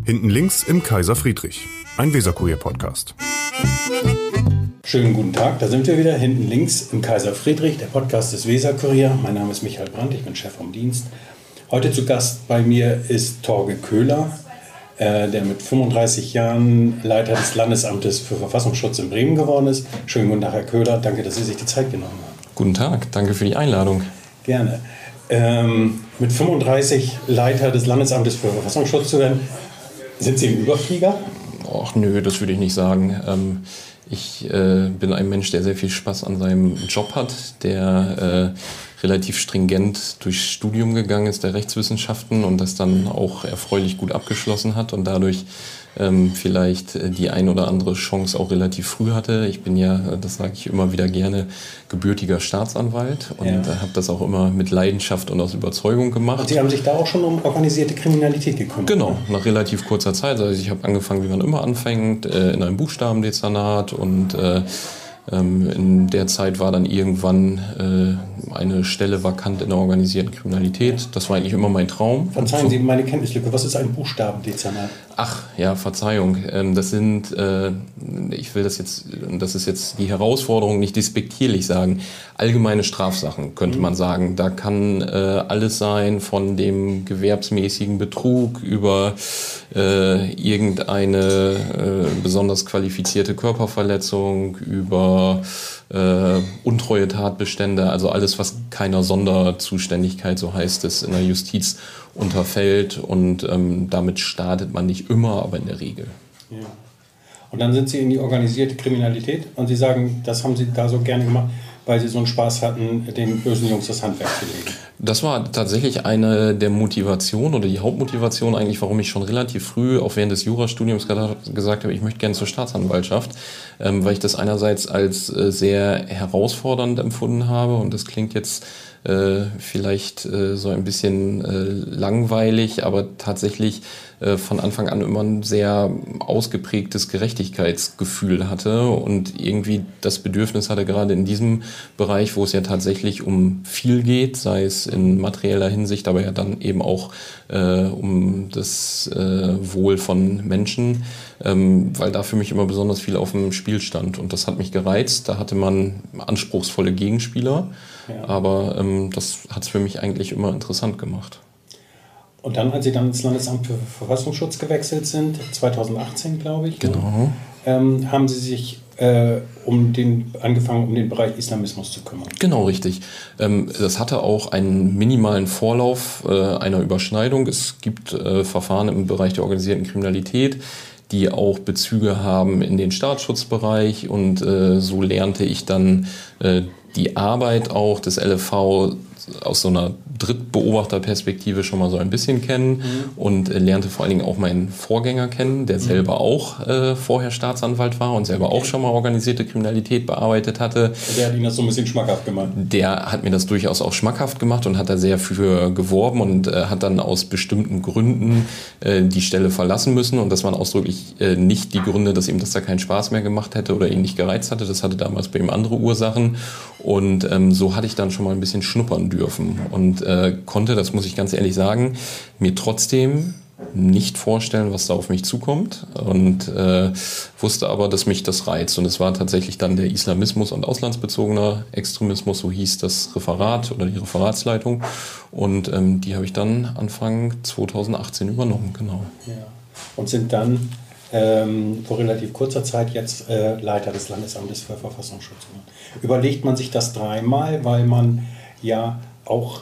Hinten links im Kaiser Friedrich, ein Weserkurier-Podcast. Schönen guten Tag, da sind wir wieder, hinten links im Kaiser Friedrich, der Podcast des Weserkurier. Mein Name ist Michael Brandt, ich bin Chef vom Dienst. Heute zu Gast bei mir ist Torge Köhler, der mit 35 Jahren Leiter des Landesamtes für Verfassungsschutz in Bremen geworden ist. Schönen guten Tag, Herr Köhler, danke, dass Sie sich die Zeit genommen haben. Guten Tag, danke für die Einladung. Gerne. Mit 35 Leiter des Landesamtes für Verfassungsschutz zu werden, sind Sie ein Überflieger? Ach nö, das würde ich nicht sagen. Ich bin ein Mensch, der sehr viel Spaß an seinem Job hat, der relativ stringent durchs Studium gegangen ist, der Rechtswissenschaften, und das dann auch erfreulich gut abgeschlossen hat und dadurch vielleicht die ein oder andere Chance auch relativ früh hatte. Ich bin ja, das sage ich immer wieder gerne, gebürtiger Staatsanwalt und habe das auch immer mit Leidenschaft und aus Überzeugung gemacht. Und Sie haben sich da auch schon um organisierte Kriminalität gekümmert? Genau, nach relativ kurzer Zeit. Also ich habe angefangen, wie man immer anfängt, in einem Buchstabendezernat, und in der Zeit war dann irgendwann eine Stelle vakant in der organisierten Kriminalität. Das war eigentlich immer mein Traum. Verzeihen Sie meine Kenntnislücke, was ist ein Buchstabendezernat? Ach, ja, Verzeihung. Das sind, ich will das jetzt, das ist jetzt die Herausforderung, nicht despektierlich sagen, allgemeine Strafsachen, könnte man sagen. Da kann alles sein, von dem gewerbsmäßigen Betrug über irgendeine besonders qualifizierte Körperverletzung, über untreue Tatbestände, also alles, was keiner Sonderzuständigkeit, so heißt es, in der Justiz unterfällt, und damit startet man nicht immer, aber in der Regel. Ja. Und dann sind Sie in die organisierte Kriminalität und Sie sagen, das haben Sie da so gerne gemacht, weil Sie so einen Spaß hatten, den bösen Jungs das Handwerk zu legen. Das war tatsächlich eine der Motivationen oder die Hauptmotivation eigentlich, warum ich schon relativ früh, auch während des Jurastudiums, gesagt habe, ich möchte gerne zur Staatsanwaltschaft, weil ich das einerseits als sehr herausfordernd empfunden habe, und das klingt jetzt vielleicht so ein bisschen langweilig, aber tatsächlich von Anfang an immer ein sehr ausgeprägtes Gerechtigkeitsgefühl hatte und irgendwie das Bedürfnis hatte, gerade in diesem Bereich, wo es ja tatsächlich um viel geht, sei es in materieller Hinsicht, aber ja dann eben auch um das Wohl von Menschen, weil da für mich immer besonders viel auf dem Spiel stand, und das hat mich gereizt. Da hatte man anspruchsvolle Gegenspieler, aber das hat es für mich eigentlich immer interessant gemacht. Und dann, als Sie dann ins Landesamt für Verfassungsschutz gewechselt sind, 2018, glaube ich, genau, haben Sie sich angefangen, um den Bereich Islamismus zu kümmern. Genau, richtig. Das hatte auch einen minimalen Vorlauf einer Überschneidung. Es gibt Verfahren im Bereich der organisierten Kriminalität, die auch Bezüge haben in den Staatsschutzbereich, und so lernte ich dann die Arbeit auch des LFV aus so einer Drittbeobachterperspektive schon mal so ein bisschen kennen, und lernte vor allen Dingen auch meinen Vorgänger kennen, der selber auch vorher Staatsanwalt war und selber auch schon mal organisierte Kriminalität bearbeitet hatte. Der hat Ihnen das so ein bisschen schmackhaft gemacht? Der hat mir das durchaus auch schmackhaft gemacht und hat da sehr für geworben und hat dann aus bestimmten Gründen die Stelle verlassen müssen, und das waren ausdrücklich nicht die Gründe, dass ihm das da keinen Spaß mehr gemacht hätte oder ihn nicht gereizt hatte. Das hatte damals bei ihm andere Ursachen, und so hatte ich dann schon mal ein bisschen schnuppern dürfen und konnte, das muss ich ganz ehrlich sagen, mir trotzdem nicht vorstellen, was da auf mich zukommt, und wusste aber, dass mich das reizt, und es war tatsächlich dann der Islamismus und auslandsbezogener Extremismus, so hieß das Referat oder die Referatsleitung, und die habe ich dann Anfang 2018 übernommen, genau. Ja. Und sind dann vor relativ kurzer Zeit jetzt Leiter des Landesamtes für Verfassungsschutz. Überlegt man sich das dreimal, weil man ja auch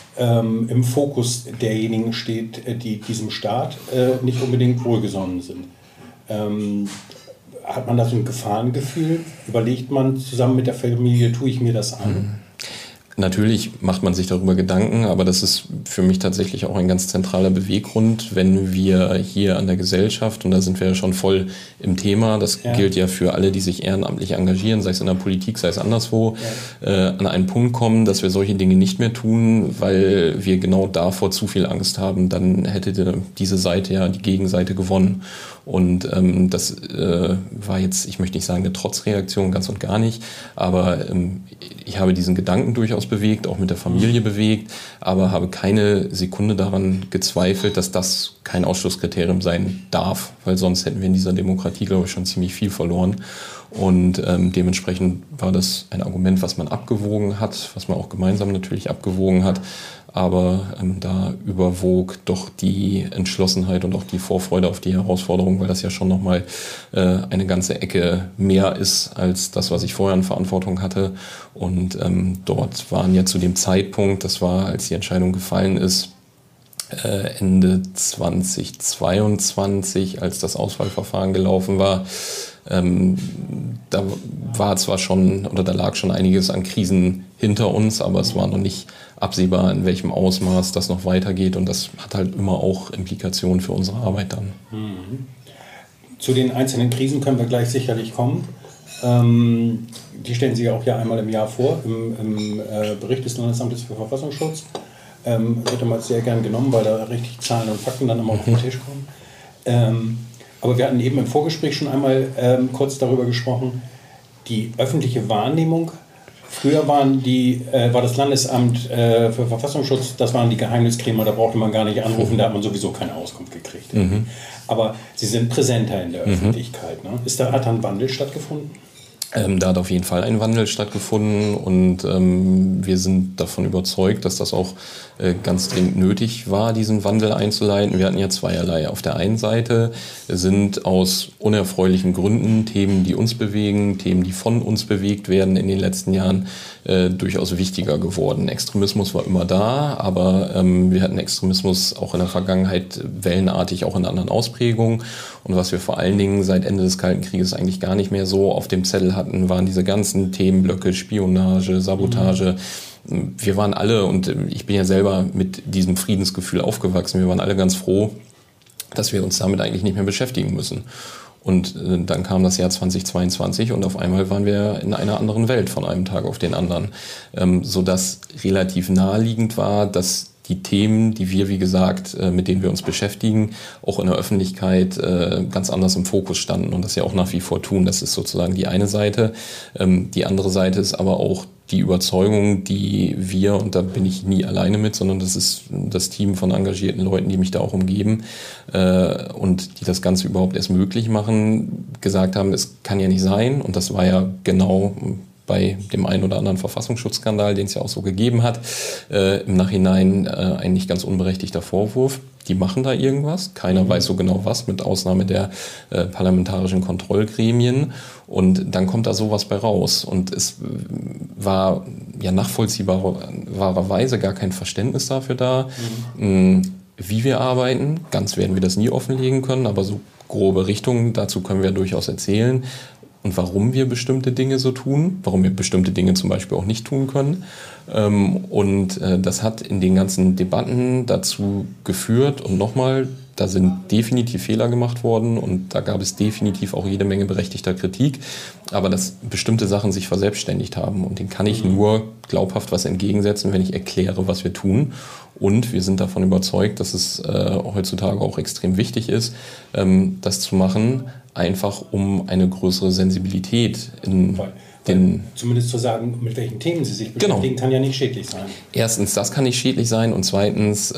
im Fokus derjenigen steht, die diesem Staat nicht unbedingt wohlgesonnen sind. Hat man da so ein Gefahrengefühl? Überlegt man zusammen mit der Familie, tue ich mir das an? Natürlich macht man sich darüber Gedanken, aber das ist für mich tatsächlich auch ein ganz zentraler Beweggrund, wenn wir hier an der Gesellschaft, und da sind wir ja schon voll im Thema, das gilt ja für alle, die sich ehrenamtlich engagieren, sei es in der Politik, sei es anderswo, an einen Punkt kommen, dass wir solche Dinge nicht mehr tun, weil wir genau davor zu viel Angst haben, dann hätte diese Seite ja die Gegenseite gewonnen. Und das war jetzt, ich möchte nicht sagen eine Trotzreaktion, ganz und gar nicht, aber ich habe diesen Gedanken durchaus bewegt, auch mit der Familie bewegt, aber habe keine Sekunde daran gezweifelt, dass das kein Ausschlusskriterium sein darf, weil sonst hätten wir in dieser Demokratie, glaube ich, schon ziemlich viel verloren. Und dementsprechend war das ein Argument, was man abgewogen hat, was man auch gemeinsam natürlich abgewogen hat. Aber da überwog doch die Entschlossenheit und auch die Vorfreude auf die Herausforderung, weil das ja schon nochmal eine ganze Ecke mehr ist als das, was ich vorher in Verantwortung hatte. Und dort waren ja zu dem Zeitpunkt, das war, als die Entscheidung gefallen ist, Ende 2022, als das Auswahlverfahren gelaufen war, da war zwar schon, oder da lag schon einiges an Krisen hinter uns, aber es war noch nicht absehbar, in welchem Ausmaß das noch weitergeht, und das hat halt immer auch Implikationen für unsere Arbeit dann. Zu den einzelnen Krisen können wir gleich sicherlich kommen. Die stellen Sie auch ja einmal im Jahr vor, im Bericht des Landesamtes für Verfassungsschutz. Wird immer sehr gern genommen, weil da richtig Zahlen und Fakten dann immer auf den Tisch kommen. Aber wir hatten eben im Vorgespräch schon einmal kurz darüber gesprochen, die öffentliche Wahrnehmung. Früher war das Landesamt für Verfassungsschutz, das waren die Geheimniskrämer, da brauchte man gar nicht anrufen, da hat man sowieso keine Auskunft gekriegt. Aber sie sind präsenter in der Öffentlichkeit. Ne? Hat da ein Wandel stattgefunden? Da hat auf jeden Fall ein Wandel stattgefunden, und wir sind davon überzeugt, dass das auch ganz dringend nötig war, diesen Wandel einzuleiten. Wir hatten ja zweierlei. Auf der einen Seite sind aus unerfreulichen Gründen Themen, die uns bewegen, Themen, die von uns bewegt werden, in den letzten Jahren durchaus wichtiger geworden. Extremismus war immer da, aber wir hatten Extremismus auch in der Vergangenheit wellenartig, auch in anderen Ausprägungen. Und was wir vor allen Dingen seit Ende des Kalten Krieges eigentlich gar nicht mehr so auf dem Zettel hatten, waren diese ganzen Themenblöcke, Spionage, Sabotage. Wir waren alle, und ich bin ja selber mit diesem Friedensgefühl aufgewachsen, wir waren alle ganz froh, dass wir uns damit eigentlich nicht mehr beschäftigen müssen. Und dann kam das Jahr 2022 und auf einmal waren wir in einer anderen Welt von einem Tag auf den anderen, sodass relativ naheliegend war, dass die Themen, die wir, wie gesagt, mit denen wir uns beschäftigen, auch in der Öffentlichkeit ganz anders im Fokus standen und das ja auch nach wie vor tun. Das ist sozusagen die eine Seite. Die andere Seite ist aber auch die Überzeugung, die wir, und da bin ich nie alleine mit, sondern das ist das Team von engagierten Leuten, die mich da auch umgeben und die das Ganze überhaupt erst möglich machen, gesagt haben, es kann ja nicht sein, und das war ja genau bei dem einen oder anderen Verfassungsschutzskandal, den es ja auch so gegeben hat, im Nachhinein ein nicht ganz unberechtigter Vorwurf. Die machen da irgendwas, keiner weiß so genau was, mit Ausnahme der parlamentarischen Kontrollgremien, und dann kommt da sowas bei raus. Und es war ja nachvollziehbarerweise gar kein Verständnis dafür da, wie wir arbeiten. Ganz werden wir das nie offenlegen können, aber so grobe Richtungen, dazu können wir durchaus erzählen. Und warum wir bestimmte Dinge so tun, warum wir bestimmte Dinge zum Beispiel auch nicht tun können. Und das hat in den ganzen Debatten dazu geführt, und nochmal, da sind definitiv Fehler gemacht worden und da gab es definitiv auch jede Menge berechtigter Kritik, aber dass bestimmte Sachen sich verselbstständigt haben, und denen kann ich nur glaubhaft was entgegensetzen, wenn ich erkläre, was wir tun. Und wir sind davon überzeugt, dass es heutzutage auch extrem wichtig ist, das zu machen, einfach um eine größere Sensibilität in den... Zumindest zu sagen, mit welchen Themen Sie sich beschäftigen, kann ja nicht schädlich sein. Erstens, das kann nicht schädlich sein, und zweitens,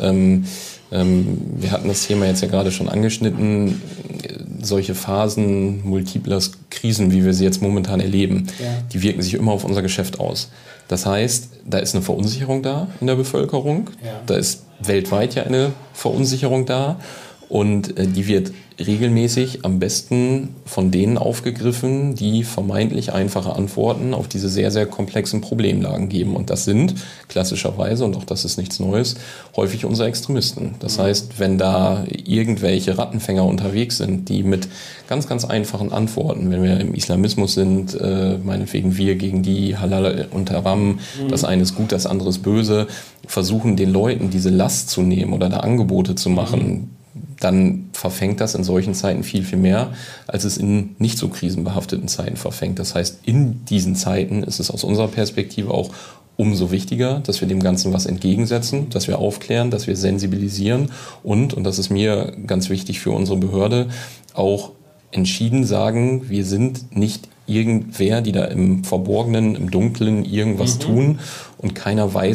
wir hatten das Thema jetzt ja gerade schon angeschnitten, solche Phasen multipler Krisen, wie wir sie jetzt momentan erleben, die wirken sich immer auf unser Geschäft aus. Das heißt, da ist eine Verunsicherung da in der Bevölkerung, da ist weltweit ja eine Verunsicherung da, und die wird regelmäßig am besten von denen aufgegriffen, die vermeintlich einfache Antworten auf diese sehr, sehr komplexen Problemlagen geben. Und das sind klassischerweise, und auch das ist nichts Neues, häufig unsere Extremisten. Das heißt, wenn da irgendwelche Rattenfänger unterwegs sind, die mit ganz, ganz einfachen Antworten, wenn wir im Islamismus sind, meinetwegen wir gegen die, Halal und Haram, das eine ist gut, das andere ist böse, versuchen den Leuten diese Last zu nehmen oder da Angebote zu machen, dann verfängt das in solchen Zeiten viel, viel mehr, als es in nicht so krisenbehafteten Zeiten verfängt. Das heißt, in diesen Zeiten ist es aus unserer Perspektive auch umso wichtiger, dass wir dem Ganzen was entgegensetzen, dass wir aufklären, dass wir sensibilisieren und das ist mir ganz wichtig für unsere Behörde, auch entschieden sagen, wir sind nicht irgendwer, die da im Verborgenen, im Dunklen irgendwas tun, und keiner weiß,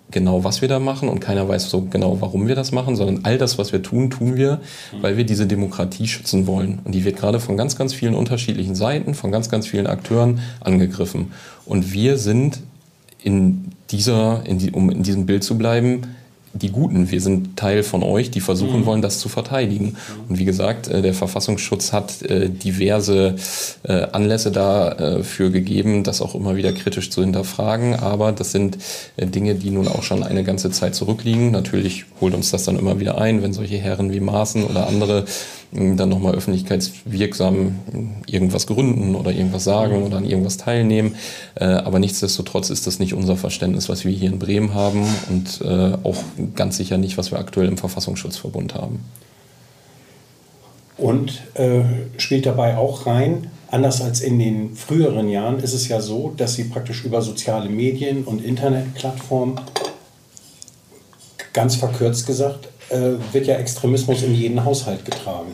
genau, was wir da machen und keiner weiß so genau, warum wir das machen, sondern all das, was wir tun, tun wir, weil wir diese Demokratie schützen wollen. Und die wird gerade von ganz, ganz vielen unterschiedlichen Seiten, von ganz, ganz vielen Akteuren angegriffen. Und wir sind um in diesem Bild zu bleiben, die Guten. Wir sind Teil von euch, die versuchen wollen, das zu verteidigen. Und wie gesagt, der Verfassungsschutz hat diverse Anlässe dafür gegeben, das auch immer wieder kritisch zu hinterfragen. Aber das sind Dinge, die nun auch schon eine ganze Zeit zurückliegen. Natürlich holt uns das dann immer wieder ein, wenn solche Herren wie Maaßen oder andere dann nochmal öffentlichkeitswirksam irgendwas gründen oder irgendwas sagen oder an irgendwas teilnehmen. Aber nichtsdestotrotz ist das nicht unser Verständnis, was wir hier in Bremen haben und auch ganz sicher nicht, was wir aktuell im Verfassungsschutzverbund haben. Und spielt dabei auch rein, anders als in den früheren Jahren, ist es ja so, dass Sie praktisch über soziale Medien und Internetplattformen, ganz verkürzt gesagt, wird ja Extremismus in jeden Haushalt getragen.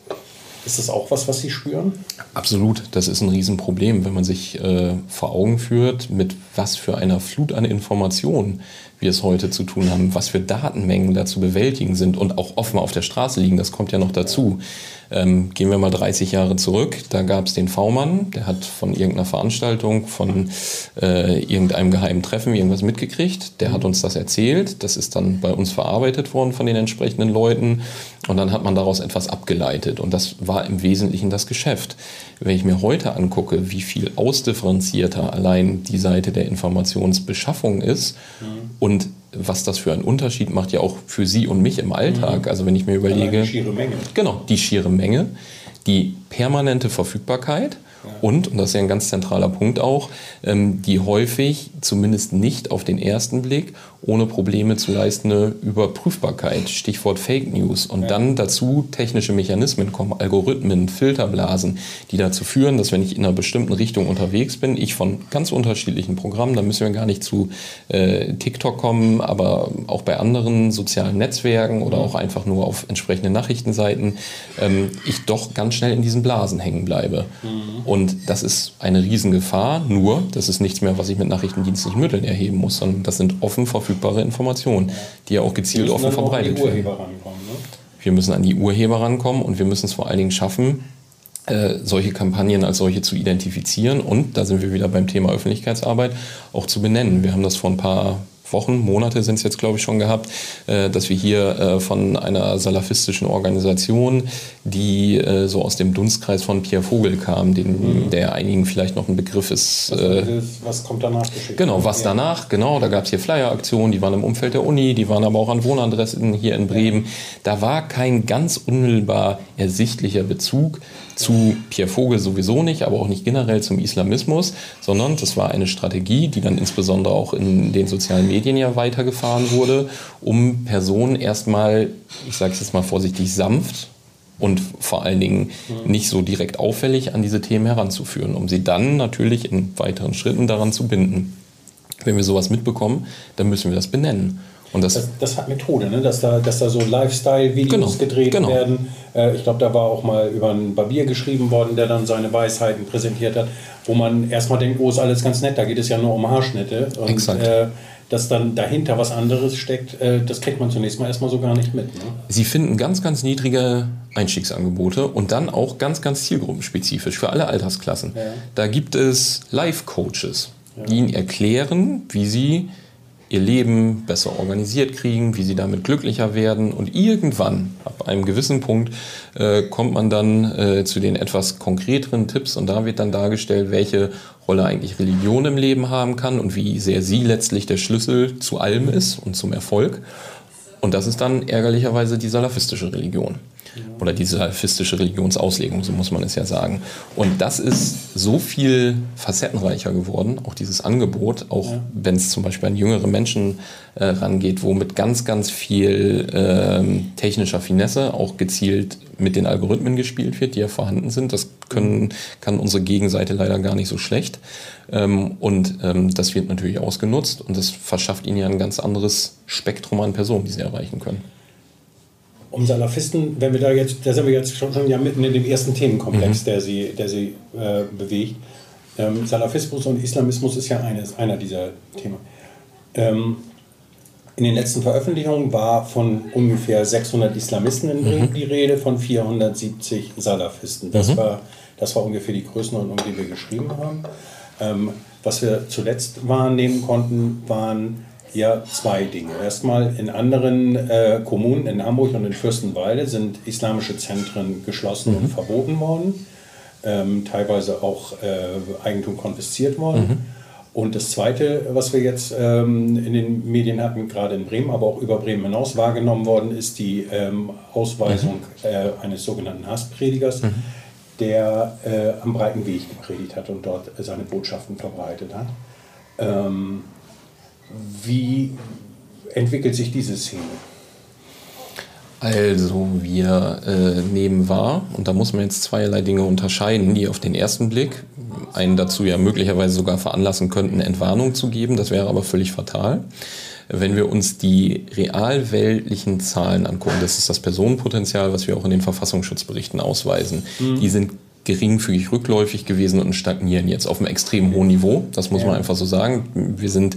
Ist das auch was Sie spüren? Absolut, das ist ein Riesenproblem, wenn man sich vor Augen führt, mit was für einer Flut an Informationen wir es heute zu tun haben, was für Datenmengen da zu bewältigen sind und auch offen auf der Straße liegen, das kommt ja noch dazu. Gehen wir mal 30 Jahre zurück, da gab es den V-Mann, der hat von irgendeiner Veranstaltung, von irgendeinem geheimen Treffen irgendwas mitgekriegt, der hat uns das erzählt, das ist dann bei uns verarbeitet worden von den entsprechenden Leuten und dann hat man daraus etwas abgeleitet und das war im Wesentlichen das Geschäft. Wenn ich mir heute angucke, wie viel ausdifferenzierter allein die Seite der Informationsbeschaffung ist und was das für einen Unterschied macht, ja auch für Sie und mich im Alltag. Also wenn ich mir überlege... Die schiere Menge. Genau, die schiere Menge, die permanente Verfügbarkeit und das ist ja ein ganz zentraler Punkt auch, die häufig, zumindest nicht auf den ersten Blick, ohne Probleme zu leistende Überprüfbarkeit, Stichwort Fake News. Und dann dazu technische Mechanismen kommen, Algorithmen, Filterblasen, die dazu führen, dass wenn ich in einer bestimmten Richtung unterwegs bin, ich von ganz unterschiedlichen Programmen, da müssen wir gar nicht zu TikTok kommen, aber auch bei anderen sozialen Netzwerken oder auch einfach nur auf entsprechenden Nachrichtenseiten, ich doch ganz schnell in diesen Blasen hängen bleibe. Und das ist eine Riesengefahr, nur das ist nichts mehr, was ich mit nachrichtendienstlichen Mitteln erheben muss, sondern das sind offen verfügbare Informationen, die ja auch gezielt offen verbreitet werden. Wir müssen an die Urheber rankommen und wir müssen es vor allen Dingen schaffen, solche Kampagnen als solche zu identifizieren und, da sind wir wieder beim Thema Öffentlichkeitsarbeit, auch zu benennen. Wir haben das vor ein paar Wochen, Monate sind es jetzt, glaube ich, schon gehabt, dass wir hier von einer salafistischen Organisation, die so aus dem Dunstkreis von Pierre Vogel kam, der einigen vielleicht noch ein Begriff ist. Was kommt danach geschickt? Genau, was danach, genau, da gab es hier Flyer-Aktionen, die waren im Umfeld der Uni, die waren aber auch an Wohnadressen hier in Bremen. Da war kein ganz unmittelbar ersichtlicher Bezug zu Pierre Vogel sowieso nicht, aber auch nicht generell zum Islamismus, sondern das war eine Strategie, die dann insbesondere auch in den sozialen Medien ja weitergefahren wurde, um Personen erstmal, ich sage es jetzt mal vorsichtig, sanft und vor allen Dingen nicht so direkt auffällig an diese Themen heranzuführen, um sie dann natürlich in weiteren Schritten daran zu binden. Wenn wir sowas mitbekommen, dann müssen wir das benennen. Und das hat Methode, ne? dass da so Lifestyle-Videos gedreht werden. Ich glaube, da war auch mal über einen Barbier geschrieben worden, der dann seine Weisheiten präsentiert hat, wo man erstmal denkt, oh, ist alles ganz nett, da geht es ja nur um Haarschnitte. Und dass dann dahinter was anderes steckt, das kriegt man zunächst mal erstmal so gar nicht mit. Ne? Sie finden ganz, ganz niedrige Einstiegsangebote und dann auch ganz, ganz zielgruppenspezifisch für alle Altersklassen. Ja. Da gibt es Life-Coaches, die Ihnen erklären, wie Sie ihr Leben besser organisiert kriegen, wie sie damit glücklicher werden. Und irgendwann, ab einem gewissen Punkt, kommt man dann zu den etwas konkreteren Tipps. Und da wird dann dargestellt, welche Rolle eigentlich Religion im Leben haben kann und wie sehr sie letztlich der Schlüssel zu allem ist und zum Erfolg. Und das ist dann ärgerlicherweise die salafistische Religion. Oder die salafistische Religionsauslegung, so muss man es ja sagen. Und das ist so viel facettenreicher geworden, auch dieses Angebot, auch wenn es zum Beispiel an jüngere Menschen rangeht, wo mit ganz, ganz viel technischer Finesse auch gezielt mit den Algorithmen gespielt wird, die ja vorhanden sind. Das kann unsere Gegenseite leider gar nicht so schlecht. Das wird natürlich ausgenutzt und das verschafft ihnen ja ein ganz anderes Spektrum an Personen, die sie erreichen können. Um Salafisten, da sind wir jetzt schon ja mitten in dem ersten Themenkomplex, der sie bewegt. Salafismus und Islamismus ist ja einer dieser Themen. In den letzten Veröffentlichungen war von ungefähr 600 Islamisten in Bremen die Rede, von 470 Salafisten. Das war ungefähr die Größenordnung, die wir geschrieben haben. Was wir zuletzt wahrnehmen konnten, waren ja zwei Dinge. Erstmal in anderen Kommunen, in Hamburg und in Fürstenwalde, sind islamische Zentren geschlossen und verboten worden. Teilweise auch Eigentum konfisziert worden. Und das Zweite, was wir jetzt in den Medien hatten, gerade in Bremen, aber auch über Bremen hinaus wahrgenommen worden, ist die Ausweisung eines sogenannten Hasspredigers, der am breiten Weg gepredigt hat und dort seine Botschaften verbreitet hat. Wie entwickelt sich diese Szene? Also wir nehmen wahr, und da muss man jetzt zweierlei Dinge unterscheiden, die auf den ersten Blick einen dazu ja möglicherweise sogar veranlassen könnten, Entwarnung zu geben. Das wäre aber völlig fatal. Wenn wir uns die realweltlichen Zahlen angucken, das ist das Personenpotenzial, was wir auch in den Verfassungsschutzberichten ausweisen, die sind geringfügig rückläufig gewesen und stagnieren jetzt auf einem extrem hohen Niveau. Das muss man einfach so sagen. Wir sind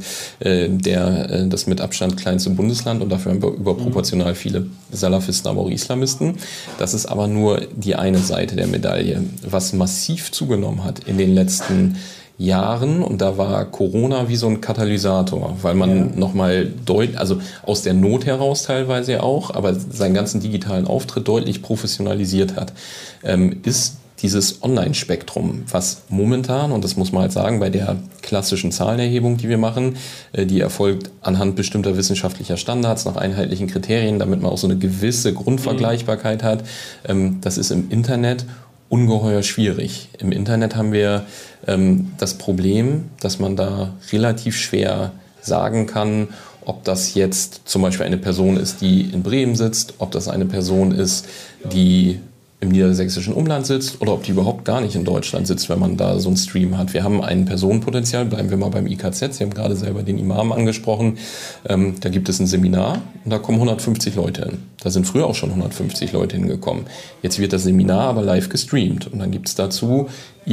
das mit Abstand kleinste Bundesland und dafür haben wir überproportional viele Salafisten, aber auch Islamisten. Das ist aber nur die eine Seite der Medaille. Was massiv zugenommen hat in den letzten Jahren, und da war Corona wie so ein Katalysator, weil man nochmal also aus der Not heraus teilweise ja auch, aber seinen ganzen digitalen Auftritt deutlich professionalisiert hat, ist dieses Online-Spektrum, was momentan, und das muss man halt sagen, bei der klassischen Zahlenerhebung, die wir machen, die erfolgt anhand bestimmter wissenschaftlicher Standards, nach einheitlichen Kriterien, damit man auch so eine gewisse Grundvergleichbarkeit hat. Das ist im Internet ungeheuer schwierig. Im Internet haben wir das Problem, dass man da relativ schwer sagen kann, ob das jetzt zum Beispiel eine Person ist, die in Bremen sitzt, ob das eine Person ist, die im niedersächsischen Umland sitzt oder ob die überhaupt gar nicht in Deutschland sitzt, wenn man da so einen Stream hat. Wir haben ein Personenpotenzial, bleiben wir mal beim IKZ, Sie haben gerade selber den Imam angesprochen, da gibt es ein Seminar und da kommen 150 Leute hin. Da sind früher auch schon 150 Leute hingekommen. Jetzt wird das Seminar aber live gestreamt und dann gibt es dazu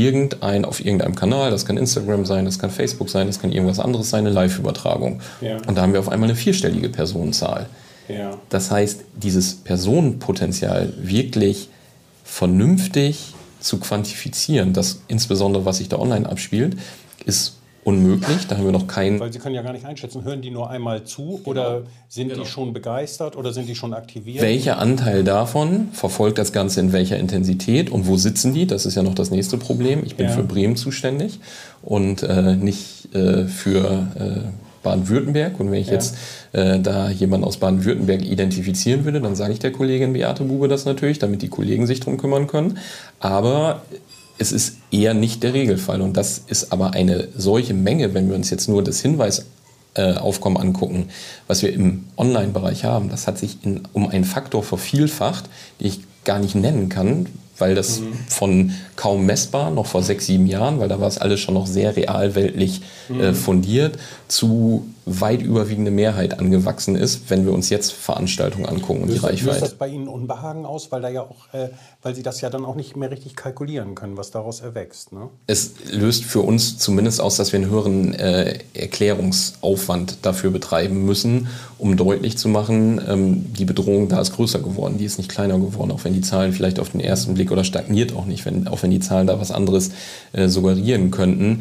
auf irgendeinem Kanal, das kann Instagram sein, das kann Facebook sein, das kann irgendwas anderes sein, eine Live-Übertragung. Ja. Und da haben wir auf einmal eine 4-stellige Personenzahl. Ja. Das heißt, dieses Personenpotenzial wirklich vernünftig zu quantifizieren, das insbesondere, was sich da online abspielt, ist unmöglich. Da haben wir noch keinen... Weil Sie können ja gar nicht einschätzen, hören die nur einmal zu oder sind die schon begeistert oder sind die schon aktiviert? Welcher Anteil davon verfolgt das Ganze in welcher Intensität und wo sitzen die? Das ist ja noch das nächste Problem. Ich bin für Bremen zuständig und nicht für Baden-Württemberg. Und wenn ich jetzt da jemanden aus Baden-Württemberg identifizieren würde, dann sage ich der Kollegin Beate Bube das natürlich, damit die Kollegen sich drum kümmern können. Aber es ist eher nicht der Regelfall. Und das ist aber eine solche Menge, wenn wir uns jetzt nur das Hinweisaufkommen angucken, was wir im Online-Bereich haben. Das hat sich um einen Faktor vervielfacht, den ich gar nicht nennen kann, weil das von kaum messbar, noch vor 6, 7 Jahren, weil da war es alles schon noch sehr realweltlich fundiert, zu weit überwiegende Mehrheit angewachsen ist, wenn wir uns jetzt Veranstaltungen angucken und die Reichweite. Löst das bei Ihnen Unbehagen aus, weil Sie das ja dann auch nicht mehr richtig kalkulieren können, was daraus erwächst, ne? Es löst für uns zumindest aus, dass wir einen höheren Erklärungsaufwand dafür betreiben müssen, um deutlich zu machen, die Bedrohung da ist größer geworden, die ist nicht kleiner geworden, auch wenn die Zahlen vielleicht auf den ersten Blick oder stagniert auch nicht, auch wenn die Zahlen da was anderes suggerieren könnten.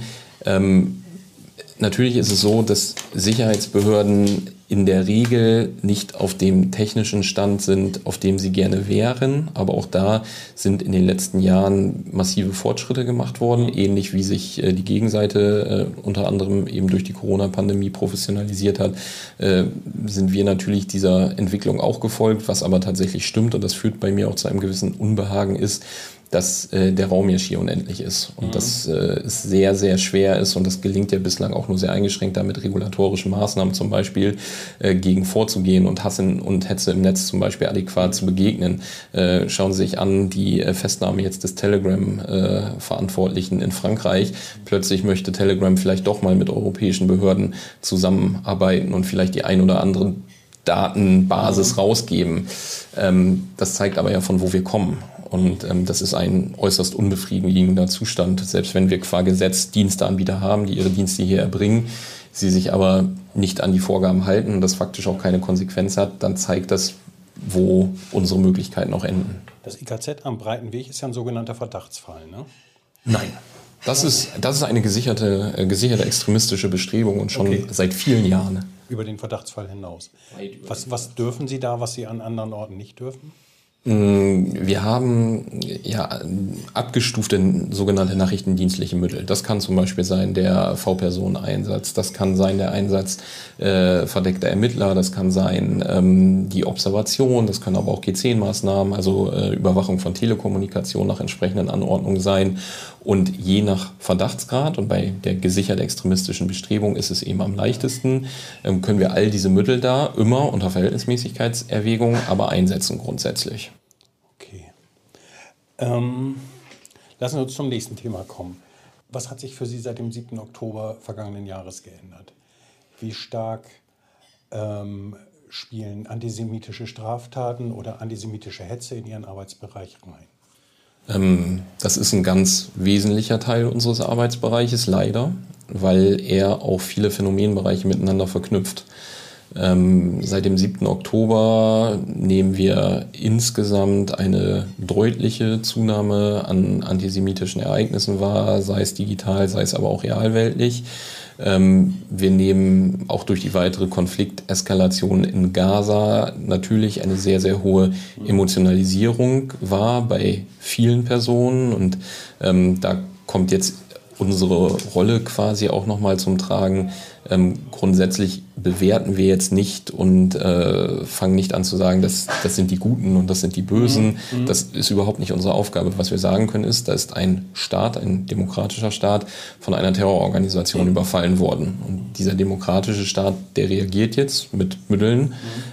Natürlich ist es so, dass Sicherheitsbehörden in der Regel nicht auf dem technischen Stand sind, auf dem sie gerne wären. Aber auch da sind in den letzten Jahren massive Fortschritte gemacht worden. Ähnlich wie sich die Gegenseite unter anderem eben durch die Corona-Pandemie professionalisiert hat, sind wir natürlich dieser Entwicklung auch gefolgt. Was aber tatsächlich stimmt, und das führt bei mir auch zu einem gewissen Unbehagen, ist, dass der Raum ja schier unendlich ist und dass es sehr, sehr schwer ist und das gelingt ja bislang auch nur sehr eingeschränkt, da mit regulatorischen Maßnahmen zum Beispiel gegen vorzugehen und Hass und Hetze im Netz zum Beispiel adäquat zu begegnen. Schauen Sie sich an, die Festnahme jetzt des Telegram-Verantwortlichen in Frankreich. Plötzlich möchte Telegram vielleicht doch mal mit europäischen Behörden zusammenarbeiten und vielleicht die ein oder andere Datenbasis rausgeben. Das zeigt aber ja, von wo wir kommen. Und das ist ein äußerst unbefriedigender Zustand. Selbst wenn wir qua Gesetz Diensteanbieter haben, die ihre Dienste hier erbringen, sie sich aber nicht an die Vorgaben halten und das faktisch auch keine Konsequenz hat, dann zeigt das, wo unsere Möglichkeiten auch enden. Das IKZ am Breitenweg ist ja ein sogenannter Verdachtsfall, ne? Nein. Das ist eine gesicherte extremistische Bestrebung und schon seit vielen Jahren. Über den Verdachtsfall hinaus. Was dürfen Sie da, was Sie an anderen Orten nicht dürfen? Wir haben ja abgestufte sogenannte nachrichtendienstliche Mittel. Das kann zum Beispiel sein der V-Personen-Einsatz, das kann sein der Einsatz verdeckter Ermittler, das kann sein die Observation, das können aber auch G10-Maßnahmen, also Überwachung von Telekommunikation nach entsprechenden Anordnungen sein. Und je nach Verdachtsgrad und bei der gesichert extremistischen Bestrebung ist es eben am leichtesten, können wir all diese Mittel da immer unter Verhältnismäßigkeitserwägung aber einsetzen grundsätzlich. Okay. Lassen wir uns zum nächsten Thema kommen. Was hat sich für Sie seit dem 7. Oktober vergangenen Jahres geändert? Wie stark spielen antisemitische Straftaten oder antisemitische Hetze in Ihren Arbeitsbereich rein? Das ist ein ganz wesentlicher Teil unseres Arbeitsbereiches, leider, weil er auch viele Phänomenbereiche miteinander verknüpft. Seit dem 7. Oktober nehmen wir insgesamt eine deutliche Zunahme an antisemitischen Ereignissen wahr, sei es digital, sei es aber auch realweltlich. Wir nehmen auch durch die weitere Konflikteskalation in Gaza natürlich eine sehr, sehr hohe Emotionalisierung wahr bei vielen Personen und da kommt jetzt unsere Rolle quasi auch nochmal zum Tragen. Grundsätzlich bewerten wir jetzt nicht und fangen nicht an zu sagen, das sind die Guten und das sind die Bösen. Das ist überhaupt nicht unsere Aufgabe. Was wir sagen können ist, da ist ein Staat, ein demokratischer Staat von einer Terrororganisation überfallen worden. Und dieser demokratische Staat, der reagiert jetzt mit Mitteln.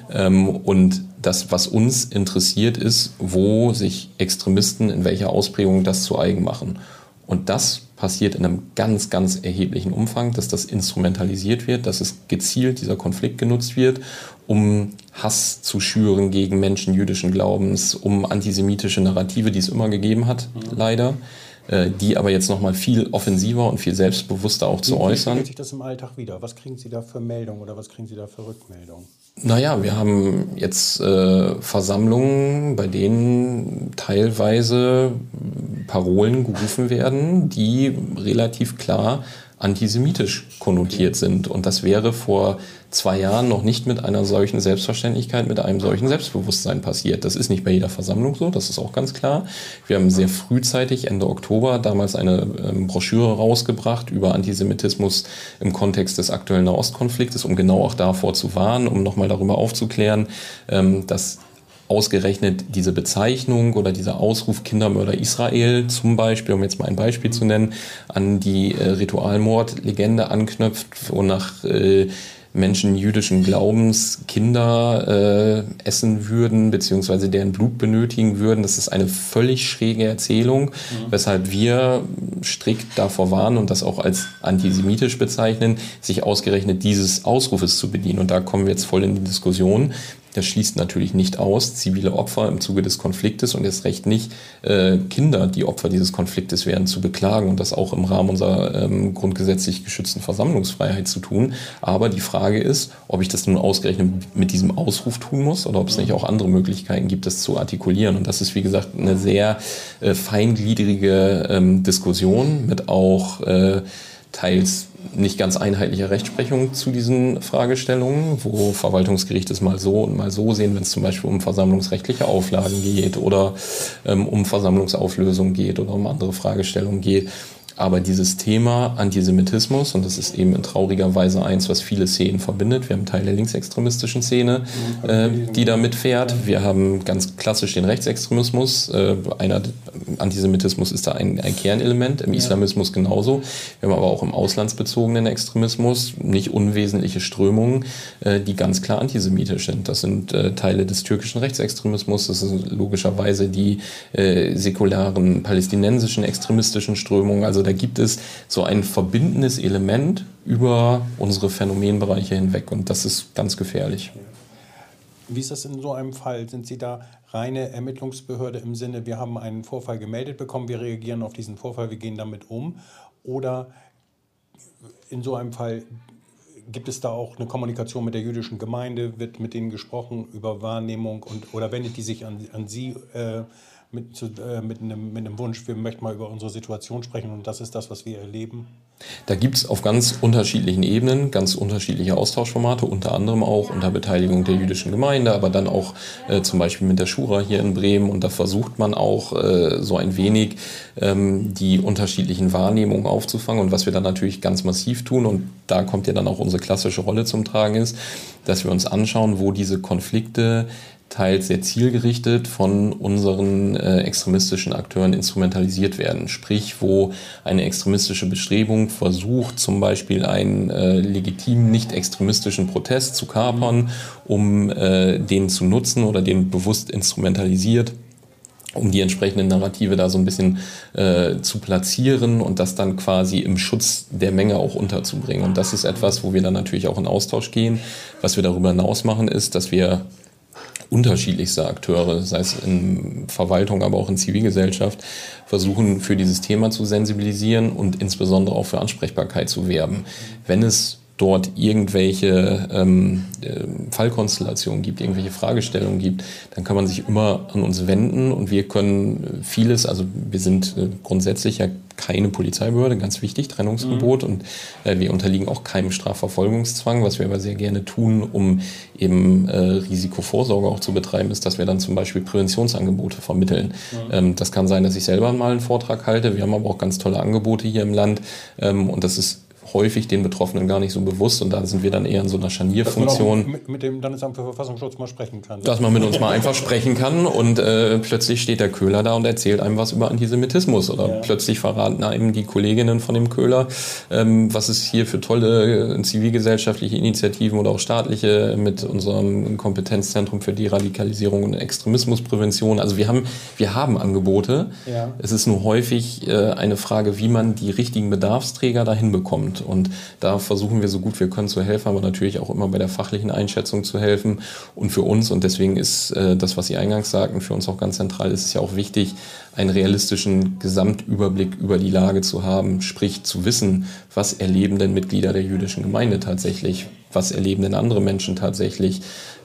Und das, was uns interessiert, ist, wo sich Extremisten in welcher Ausprägung das zu eigen machen. Und das passiert in einem ganz, ganz erheblichen Umfang, dass das instrumentalisiert wird, dass es gezielt dieser Konflikt genutzt wird, um Hass zu schüren gegen Menschen jüdischen Glaubens, um antisemitische Narrative, die es immer gegeben hat, leider, die aber jetzt nochmal viel offensiver und viel selbstbewusster auch zu äußern. Wie spiegelt sich das im Alltag wieder? Was kriegen Sie da für Meldungen oder was kriegen Sie da für Rückmeldungen? Naja, wir haben jetzt Versammlungen, bei denen teilweise Parolen gerufen werden, die relativ klar antisemitisch konnotiert sind. Und das wäre vor 2 Jahren noch nicht mit einer solchen Selbstverständlichkeit, mit einem solchen Selbstbewusstsein passiert. Das ist nicht bei jeder Versammlung so, das ist auch ganz klar. Wir haben sehr frühzeitig, Ende Oktober, damals eine Broschüre rausgebracht über Antisemitismus im Kontext des aktuellen Nahostkonfliktes, um genau auch davor zu warnen, um nochmal darüber aufzuklären, dass ausgerechnet diese Bezeichnung oder dieser Ausruf Kindermörder Israel zum Beispiel, um jetzt mal ein Beispiel zu nennen, an die Ritualmordlegende anknüpft, wonach Menschen jüdischen Glaubens Kinder essen würden, beziehungsweise deren Blut benötigen würden. Das ist eine völlig schräge Erzählung, weshalb wir strikt davor warnen und das auch als antisemitisch bezeichnen, sich ausgerechnet dieses Ausrufes zu bedienen. Und da kommen wir jetzt voll in die Diskussion. Das schließt natürlich nicht aus zivile Opfer im Zuge des Konfliktes und erst recht nicht Kinder, die Opfer dieses Konfliktes werden, zu beklagen und das auch im Rahmen unserer grundgesetzlich geschützten Versammlungsfreiheit zu tun. Aber die Frage ist, ob ich das nun ausgerechnet mit diesem Ausruf tun muss oder ob es nicht auch andere Möglichkeiten gibt, das zu artikulieren. Und das ist, wie gesagt, eine sehr feingliedrige Diskussion mit auch teils nicht ganz einheitlicher Rechtsprechung zu diesen Fragestellungen, wo Verwaltungsgerichte es mal so und mal so sehen, wenn es zum Beispiel um versammlungsrechtliche Auflagen geht oder um Versammlungsauflösung geht oder um andere Fragestellungen geht. Aber dieses Thema Antisemitismus, und das ist eben in trauriger Weise eins, was viele Szenen verbindet. Wir haben einen Teil der linksextremistischen Szene, die da mitfährt. Wir haben ganz klassisch den Rechtsextremismus. Antisemitismus ist da ein Kernelement, im Islamismus genauso. Wir haben aber auch im auslandsbezogenen Extremismus nicht unwesentliche Strömungen, die ganz klar antisemitisch sind. Das sind Teile des türkischen Rechtsextremismus, das sind logischerweise die säkularen palästinensischen extremistischen Strömungen. Also da gibt es so ein verbindendes Element über unsere Phänomenbereiche hinweg und das ist ganz gefährlich. Wie ist das in so einem Fall? Sind Sie da reine Ermittlungsbehörde im Sinne, wir haben einen Vorfall gemeldet bekommen, wir reagieren auf diesen Vorfall, wir gehen damit um? Oder in so einem Fall gibt es da auch eine Kommunikation mit der jüdischen Gemeinde? Wird mit denen gesprochen über Wahrnehmung oder wendet die sich an Sie mit einem Wunsch, wir möchten mal über unsere Situation sprechen und das ist das, was wir erleben? Da gibt es auf ganz unterschiedlichen Ebenen ganz unterschiedliche Austauschformate, unter anderem auch unter Beteiligung der jüdischen Gemeinde, aber dann auch zum Beispiel mit der Schura hier in Bremen. Und da versucht man auch so ein wenig die unterschiedlichen Wahrnehmungen aufzufangen. Und was wir dann natürlich ganz massiv tun, und da kommt ja dann auch unsere klassische Rolle zum Tragen, ist, dass wir uns anschauen, wo diese Konflikte teils sehr zielgerichtet von unseren extremistischen Akteuren instrumentalisiert werden. Sprich, wo eine extremistische Bestrebung versucht, zum Beispiel einen legitimen, nicht extremistischen Protest zu kapern, um den zu nutzen oder den bewusst instrumentalisiert, um die entsprechenden Narrative da so ein bisschen zu platzieren und das dann quasi im Schutz der Menge auch unterzubringen. Und das ist etwas, wo wir dann natürlich auch in Austausch gehen. Was wir darüber hinaus machen, ist, dass wir unterschiedlichste Akteure, sei es in Verwaltung, aber auch in Zivilgesellschaft, versuchen für dieses Thema zu sensibilisieren und insbesondere auch für Ansprechbarkeit zu werben. Wenn es dort irgendwelche Fallkonstellationen gibt, irgendwelche Fragestellungen gibt, dann kann man sich immer an uns wenden und wir können vieles, also wir sind grundsätzlich ja keine Polizeibehörde, ganz wichtig, Trennungsgebot und wir unterliegen auch keinem Strafverfolgungszwang, was wir aber sehr gerne tun, um eben Risikovorsorge auch zu betreiben, ist, dass wir dann zum Beispiel Präventionsangebote vermitteln. Das kann sein, dass ich selber mal einen Vortrag halte, wir haben aber auch ganz tolle Angebote hier im Land und das ist häufig den Betroffenen gar nicht so bewusst und da sind wir dann eher in so einer Scharnierfunktion. Dass man auch mit dem Landesamt für Verfassungsschutz mal sprechen kann. Dass man mit uns mal einfach sprechen kann und plötzlich steht der Köhler da und erzählt einem was über Antisemitismus oder plötzlich verraten einem die Kolleginnen von dem Köhler, was es hier für tolle zivilgesellschaftliche Initiativen oder auch staatliche mit unserem Kompetenzzentrum für Deradikalisierung und Extremismusprävention. Also wir haben Angebote. Ja. Es ist nur häufig eine Frage, wie man die richtigen Bedarfsträger dahin bekommt. Und da versuchen wir so gut wir können zu helfen, aber natürlich auch immer bei der fachlichen Einschätzung zu helfen. Und für uns, und deswegen ist das, was Sie eingangs sagten, für uns auch ganz zentral, ist es ja auch wichtig, einen realistischen Gesamtüberblick über die Lage zu haben, sprich zu wissen, was erleben denn Mitglieder der jüdischen Gemeinde tatsächlich, was erleben denn andere Menschen tatsächlich,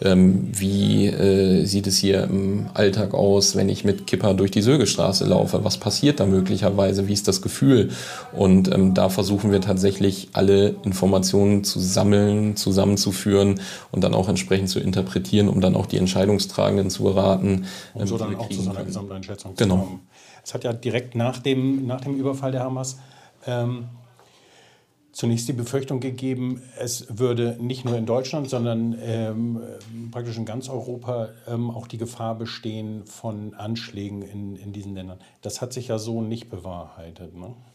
wie sieht es hier im Alltag aus, wenn ich mit Kippa durch die Sögestraße laufe, was passiert da möglicherweise, wie ist das Gefühl und da versuchen wir tatsächlich alle Informationen zu sammeln, zusammenzuführen und dann auch entsprechend zu interpretieren, um dann auch die Entscheidungstragenden zu beraten. Und so dann auch zu so einer Gesamteinschätzung zu kommen. Es hat ja direkt nach dem Überfall der Hamas zunächst die Befürchtung gegeben, es würde nicht nur in Deutschland, sondern praktisch in ganz Europa auch die Gefahr bestehen von Anschlägen in diesen Ländern. Das hat sich ja so nicht bewahrheitet,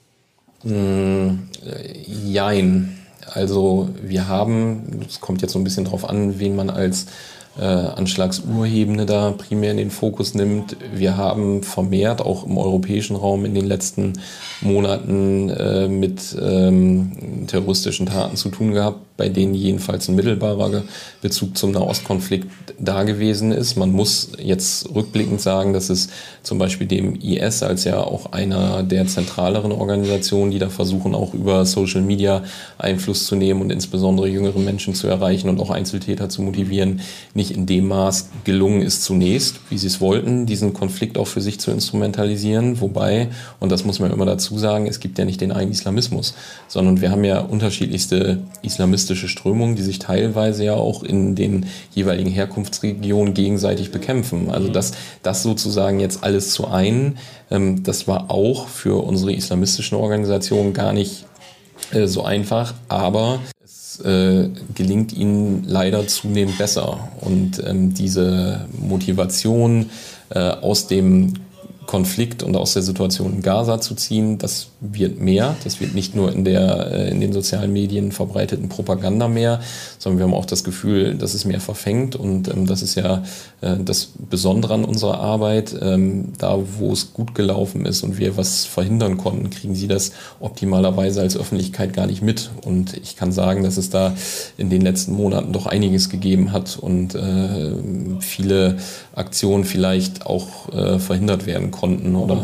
ne? Jein. Also wir haben, es kommt jetzt so ein bisschen drauf an, wen man als Anschlagsurhebende da primär in den Fokus nimmt. Wir haben vermehrt auch im europäischen Raum in den letzten Monaten mit terroristischen Taten zu tun gehabt, bei denen jedenfalls ein mittelbarer Bezug zum Nahostkonflikt da gewesen ist. Man muss jetzt rückblickend sagen, dass es zum Beispiel dem IS als ja auch einer der zentraleren Organisationen, die da versuchen, auch über Social Media Einfluss zu nehmen und insbesondere jüngere Menschen zu erreichen und auch Einzeltäter zu motivieren, nicht in dem Maß gelungen ist zunächst, wie sie es wollten, diesen Konflikt auch für sich zu instrumentalisieren. Wobei, und das muss man immer dazu sagen, es gibt ja nicht den einen Islamismus, sondern wir haben ja unterschiedlichste islamistische Strömungen, die sich teilweise ja auch in den jeweiligen Herkunftsregionen gegenseitig bekämpfen. Also das sozusagen jetzt alles zu einen, das war auch für unsere islamistischen Organisationen gar nicht so einfach, aber es gelingt ihnen leider zunehmend besser. Und diese Motivation aus dem Konflikt und aus der Situation in Gaza zu ziehen, das wird mehr. Das wird nicht nur in den sozialen Medien verbreiteten Propaganda mehr, sondern wir haben auch das Gefühl, dass es mehr verfängt. Und das ist ja das Besondere an unserer Arbeit. Da, wo es gut gelaufen ist und wir was verhindern konnten, kriegen Sie das optimalerweise als Öffentlichkeit gar nicht mit. Und ich kann sagen, dass es da in den letzten Monaten doch einiges gegeben hat und viele Aktionen vielleicht auch verhindert werden konnten. Oder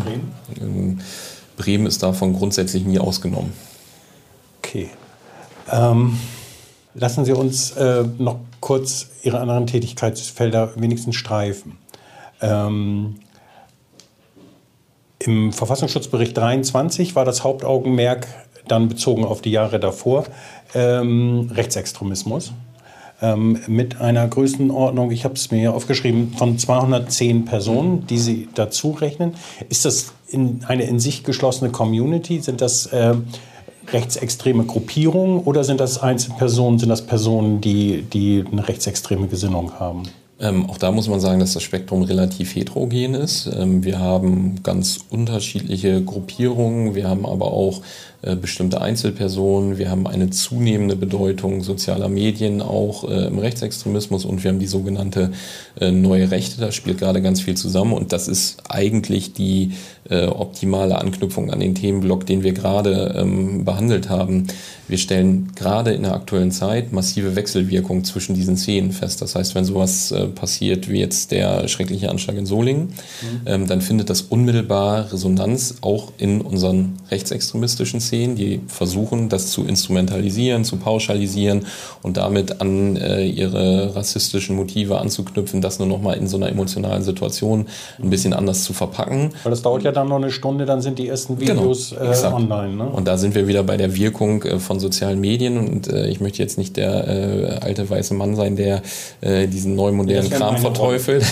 Bremen ist davon grundsätzlich nie ausgenommen. Okay. Lassen Sie uns noch kurz Ihre anderen Tätigkeitsfelder wenigstens streifen. Im Verfassungsschutzbericht 23 war das Hauptaugenmerk dann bezogen auf die Jahre davor Rechtsextremismus. Mit einer Größenordnung, ich habe es mir hier aufgeschrieben, von 210 Personen, die Sie dazu rechnen. Ist das eine in sich geschlossene Community? Sind das rechtsextreme Gruppierungen oder sind das Einzelpersonen, sind das Personen, die eine rechtsextreme Gesinnung haben? Auch da muss man sagen, dass das Spektrum relativ heterogen ist. Wir haben ganz unterschiedliche Gruppierungen, wir haben aber auch bestimmte Einzelpersonen, wir haben eine zunehmende Bedeutung sozialer Medien auch im Rechtsextremismus und wir haben die sogenannte neue Rechte, da spielt gerade ganz viel zusammen und das ist eigentlich die optimale Anknüpfung an den Themenblock, den wir gerade behandelt haben. Wir stellen gerade in der aktuellen Zeit massive Wechselwirkungen zwischen diesen Szenen fest. Das heißt, wenn sowas passiert wie jetzt der schreckliche Anschlag in Solingen, dann findet das unmittelbar Resonanz auch in unseren rechtsextremistischen Szenen, die versuchen, das zu instrumentalisieren, zu pauschalisieren und damit an ihre rassistischen Motive anzuknüpfen, das nur noch mal in so einer emotionalen Situation ein bisschen anders zu verpacken. Weil das dauert ja dann noch eine Stunde, dann sind die ersten Videos online. Ne? Und da sind wir wieder bei der Wirkung von sozialen Medien und ich möchte jetzt nicht der alte weiße Mann sein, der diesen neuen modernen Kram verteufelt.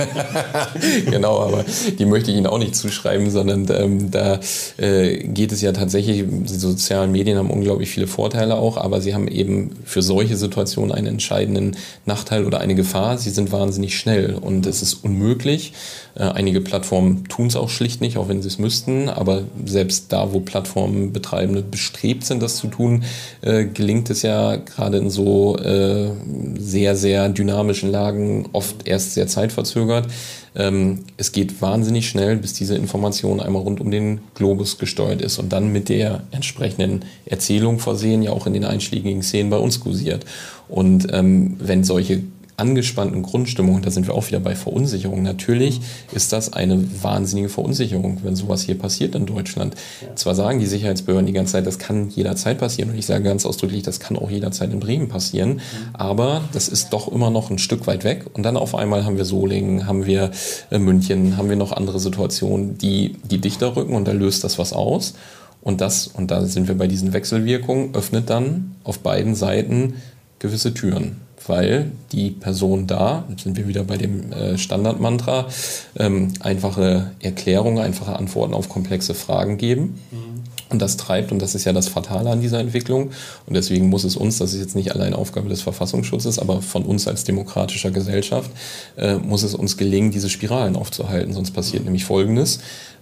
Genau, aber die möchte ich Ihnen auch nicht zuschreiben, sondern da geht es ja tatsächlich, die sozialen Medien haben unglaublich viele Vorteile auch, aber sie haben eben für solche Situationen einen entscheidenden Nachteil oder eine Gefahr. Sie sind wahnsinnig schnell und es ist unmöglich. Einige Plattformen tun es auch schlicht nicht, auch wenn sie es müssten, aber selbst da, wo Plattformbetreibende bestrebt sind, das zu tun, gelingt es ja gerade in so sehr, sehr dynamischen Lagen oft erst sehr zeitverzögert. Es geht wahnsinnig schnell, bis diese Information einmal rund um den Globus gesteuert ist und dann mit der entsprechenden Erzählung versehen, ja auch in den einschlägigen Szenen bei uns kursiert. Und wenn solche angespannten Grundstimmungen, da sind wir auch wieder bei Verunsicherung. Natürlich ist das eine wahnsinnige Verunsicherung, wenn sowas hier passiert in Deutschland. Ja. Zwar sagen die Sicherheitsbehörden die ganze Zeit, das kann jederzeit passieren und ich sage ganz ausdrücklich, das kann auch jederzeit in Bremen passieren, aber das ist doch immer noch ein Stück weit weg und dann auf einmal haben wir Solingen, haben wir München, haben wir noch andere Situationen, die dichter rücken und da löst das was aus und da sind wir bei diesen Wechselwirkungen, öffnet dann auf beiden Seiten gewisse Türen. Weil die Person da, jetzt sind wir wieder bei dem Standardmantra, einfache Erklärungen, einfache Antworten auf komplexe Fragen geben. Und das treibt, und das ist ja das Fatale an dieser Entwicklung, und deswegen muss es uns, das ist jetzt nicht allein Aufgabe des Verfassungsschutzes, aber von uns als demokratischer Gesellschaft, muss es uns gelingen, diese Spiralen aufzuhalten. Sonst passiert nämlich Folgendes.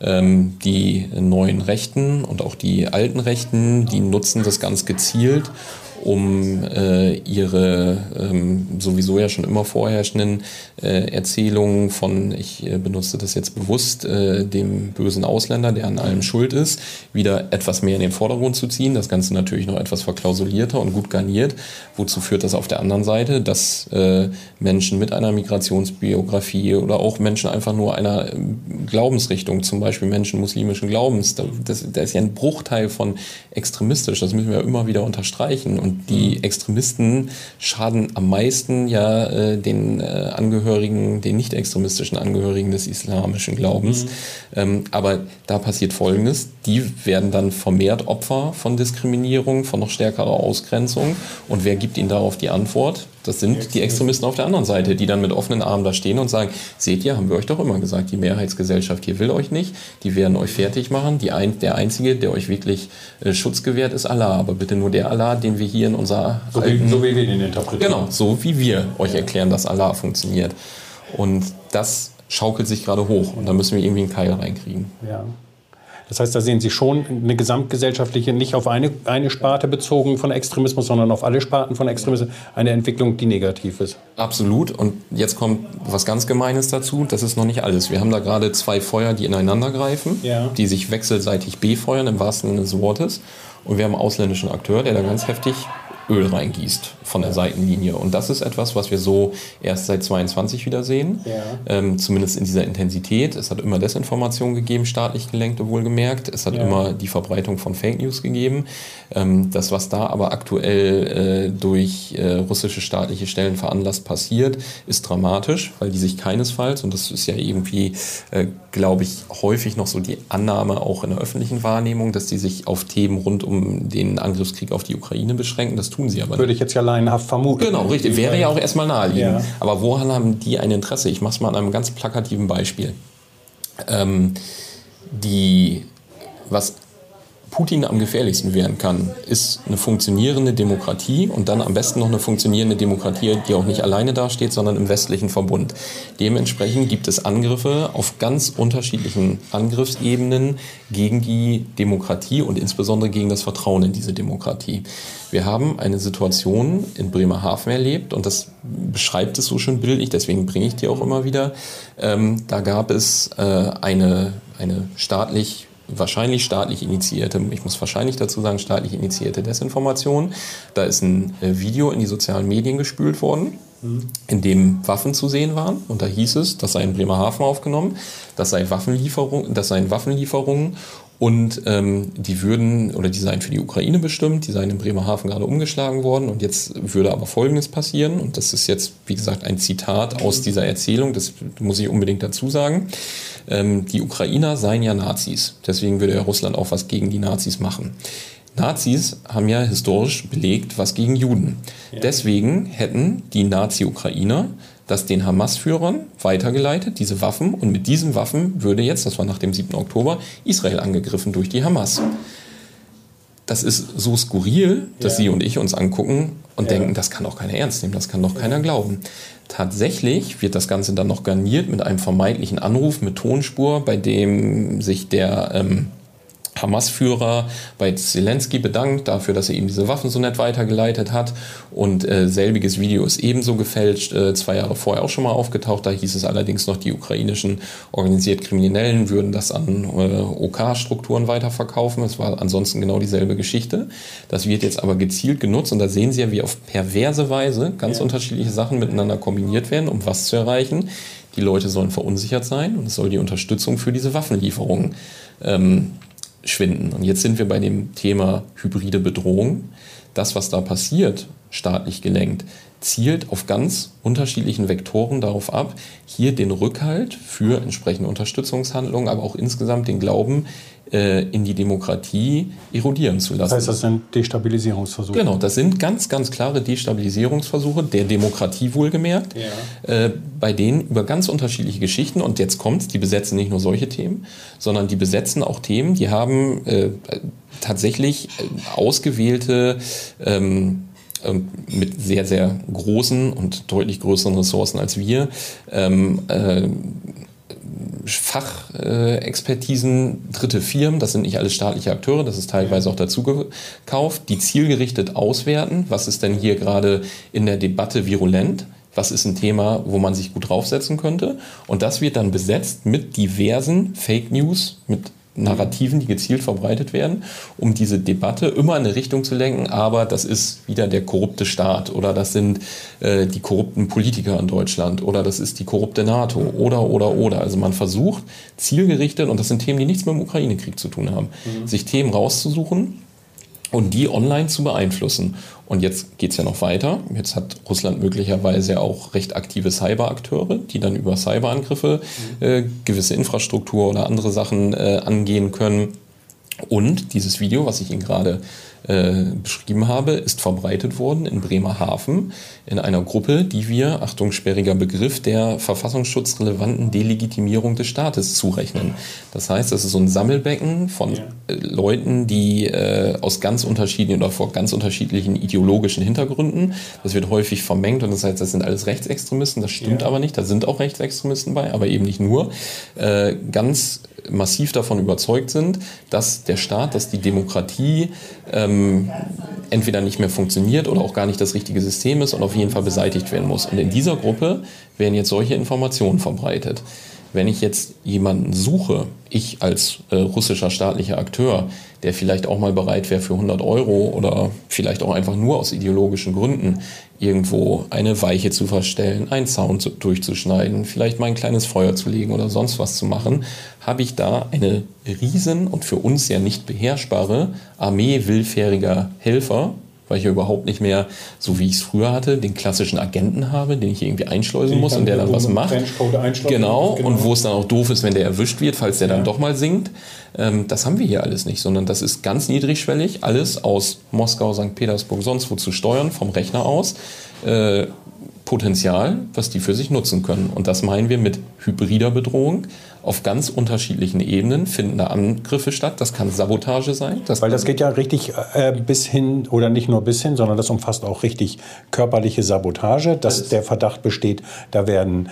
Die neuen Rechten und auch die alten Rechten, die nutzen das ganz gezielt, um ihre sowieso ja schon immer vorherrschenden Erzählungen von, ich benutze das jetzt bewusst, dem bösen Ausländer, der an allem schuld ist, wieder etwas mehr in den Vordergrund zu ziehen. Das Ganze natürlich noch etwas verklausulierter und gut garniert. Wozu führt das auf der anderen Seite? Dass Menschen mit einer Migrationsbiografie oder auch Menschen einfach nur einer Glaubensrichtung, zum Beispiel Menschen muslimischen Glaubens, da ist ja ein Bruchteil von extremistisch, das müssen wir ja immer wieder unterstreichen. Und die Extremisten schaden am meisten ja den Angehörigen, den nicht extremistischen Angehörigen des islamischen Glaubens. Aber da passiert Folgendes, die werden dann vermehrt Opfer von Diskriminierung, von noch stärkerer Ausgrenzung. Und wer gibt ihnen darauf die Antwort? Das sind die Extremisten auf der anderen Seite, die dann mit offenen Armen da stehen und sagen, seht ihr, haben wir euch doch immer gesagt, die Mehrheitsgesellschaft hier will euch nicht, die werden euch fertig machen, der Einzige, der euch wirklich Schutz gewährt, ist Allah, aber bitte nur der Allah, den wir hier in unserer so wie wir den interpretieren. Genau, so wie wir euch erklären, dass Allah funktioniert. Und das schaukelt sich gerade hoch und da müssen wir irgendwie einen Keil reinkriegen. Ja. Das heißt, da sehen Sie schon eine gesamtgesellschaftliche, nicht auf eine Sparte bezogen von Extremismus, sondern auf alle Sparten von Extremismus, eine Entwicklung, die negativ ist. Absolut. Und jetzt kommt was ganz Gemeines dazu. Das ist noch nicht alles. Wir haben da gerade zwei Feuer, die ineinander greifen, die sich wechselseitig befeuern, im wahrsten Sinne des Wortes. Und wir haben einen ausländischen Akteur, der da ganz heftig Öl reingießt von der Seitenlinie. Und das ist etwas, was wir so erst seit 22 wieder sehen, zumindest in dieser Intensität. Es hat immer Desinformation gegeben, staatlich gelenkte wohlgemerkt. Es hat immer die Verbreitung von Fake News gegeben. Das, was da aber aktuell durch russische staatliche Stellen veranlasst passiert, ist dramatisch, weil die sich keinesfalls, und das ist ja irgendwie, glaube ich, häufig noch so die Annahme auch in der öffentlichen Wahrnehmung, dass die sich auf Themen rund um den Angriffskrieg auf die Ukraine beschränken. Das tun sie aber nicht. Würde ich jetzt ja laienhaft vermuten. Genau, richtig. Wäre ja auch erstmal naheliegend. Ja. Aber woran haben die ein Interesse? Ich mache es mal an einem ganz plakativen Beispiel. Was Putin am gefährlichsten werden kann, ist eine funktionierende Demokratie und dann am besten noch eine funktionierende Demokratie, die auch nicht alleine dasteht, sondern im westlichen Verbund. Dementsprechend gibt es Angriffe auf ganz unterschiedlichen Angriffsebenen gegen die Demokratie und insbesondere gegen das Vertrauen in diese Demokratie. Wir haben eine Situation in Bremerhaven erlebt und das beschreibt es so schön bildlich, deswegen bringe ich die auch immer wieder. Da gab es eine wahrscheinlich staatlich initiierte, ich muss wahrscheinlich dazu sagen, staatlich initiierte Desinformation. Da ist ein Video in die sozialen Medien gespült worden, in dem Waffen zu sehen waren. Und da hieß es, das sei in Bremerhaven aufgenommen, das seien Waffenlieferungen und die seien für die Ukraine bestimmt, die seien in Bremerhaven gerade umgeschlagen worden und jetzt würde aber Folgendes passieren und das ist jetzt, wie gesagt, ein Zitat aus dieser Erzählung, das muss ich unbedingt dazu sagen. Die Ukrainer seien ja Nazis, deswegen würde ja Russland auch was gegen die Nazis machen. Nazis haben ja historisch belegt was gegen Juden. Ja. Deswegen hätten die Nazi-Ukrainer das den Hamas-Führern weitergeleitet, diese Waffen. Und mit diesen Waffen würde jetzt, das war nach dem 7. Oktober, Israel angegriffen durch die Hamas. Das ist so skurril, dass Sie und ich uns angucken und denken, das kann doch keiner ernst nehmen, das kann doch keiner glauben. Tatsächlich wird das Ganze dann noch garniert mit einem vermeintlichen Anruf mit Tonspur, bei dem sich der Hamas-Führer bei Zelensky bedankt dafür, dass er ihm diese Waffen so nett weitergeleitet hat. Und selbiges Video ist ebenso gefälscht, 2 Jahre vorher auch schon mal aufgetaucht. Da hieß es allerdings noch, die ukrainischen organisiert Kriminellen würden das an OK-Strukturen weiterverkaufen. Es war ansonsten genau dieselbe Geschichte. Das wird jetzt aber gezielt genutzt und da sehen Sie ja, wie auf perverse Weise ganz unterschiedliche Sachen miteinander kombiniert werden, um was zu erreichen. Die Leute sollen verunsichert sein und es soll die Unterstützung für diese Waffenlieferungen schwinden. Und jetzt sind wir bei dem Thema hybride Bedrohung. Das, was da passiert, staatlich gelenkt, zielt auf ganz unterschiedlichen Vektoren darauf ab, hier den Rückhalt für entsprechende Unterstützungshandlungen, aber auch insgesamt den Glauben in die Demokratie erodieren zu lassen. Das heißt, das sind Destabilisierungsversuche? Genau, das sind ganz, ganz klare Destabilisierungsversuche der Demokratie wohlgemerkt, bei denen über ganz unterschiedliche Geschichten, und jetzt kommt's, die besetzen nicht nur solche Themen, sondern die besetzen auch Themen, die haben tatsächlich ausgewählte mit sehr, sehr großen und deutlich größeren Ressourcen als wir, Fachexpertisen, dritte Firmen, das sind nicht alles staatliche Akteure, das ist teilweise auch dazu gekauft, die zielgerichtet auswerten, was ist denn hier gerade in der Debatte virulent, was ist ein Thema, wo man sich gut draufsetzen könnte, und das wird dann besetzt mit diversen Fake News, mit Narrativen, die gezielt verbreitet werden, um diese Debatte immer in eine Richtung zu lenken, aber das ist wieder der korrupte Staat oder das sind die korrupten Politiker in Deutschland oder das ist die korrupte NATO oder. Also man versucht zielgerichtet, und das sind Themen, die nichts mit dem Ukraine-Krieg zu tun haben, sich Themen rauszusuchen und die online zu beeinflussen. Und jetzt geht es ja noch weiter. Jetzt hat Russland möglicherweise auch recht aktive Cyberakteure, die dann über Cyberangriffe gewisse Infrastruktur oder andere Sachen angehen können. Und dieses Video, was ich Ihnen gerade beschrieben habe, ist verbreitet worden in Bremerhaven in einer Gruppe, die wir, Achtung, sperriger Begriff, der verfassungsschutzrelevanten Delegitimierung des Staates zurechnen. Das heißt, das ist so ein Sammelbecken von Leuten, die aus ganz unterschiedlichen oder vor ganz unterschiedlichen ideologischen Hintergründen, das wird häufig vermengt und das heißt, das sind alles Rechtsextremisten, das stimmt aber nicht, da sind auch Rechtsextremisten bei, aber eben nicht nur, ganz massiv davon überzeugt sind, dass der Staat, dass die Demokratie entweder nicht mehr funktioniert oder auch gar nicht das richtige System ist und auf jeden Fall beseitigt werden muss. Und in dieser Gruppe werden jetzt solche Informationen verbreitet. Wenn ich jetzt jemanden suche, ich als russischer staatlicher Akteur, der vielleicht auch mal bereit wäre für 100 Euro oder vielleicht auch einfach nur aus ideologischen Gründen irgendwo eine Weiche zu verstellen, einen Zaun durchzuschneiden, vielleicht mal ein kleines Feuer zu legen oder sonst was zu machen, habe ich da eine riesen und für uns ja nicht beherrschbare Armee willfähriger Helfer, weil ich ja überhaupt nicht mehr, so wie ich es früher hatte, den klassischen Agenten habe, den ich irgendwie einschleusen muss und der dann was macht. Genau, und wo es dann auch doof ist, wenn der erwischt wird, falls der dann doch mal singt. Das haben wir hier alles nicht, sondern das ist ganz niedrigschwellig, alles aus Moskau, St. Petersburg, sonst wo zu steuern, vom Rechner aus. Potenzial, was die für sich nutzen können. Und das meinen wir mit hybrider Bedrohung. Auf ganz unterschiedlichen Ebenen finden da Angriffe statt. Das kann Sabotage sein. Weil das geht ja richtig bis hin, oder nicht nur bis hin, sondern das umfasst auch richtig körperliche Sabotage, dass der Verdacht besteht, da werden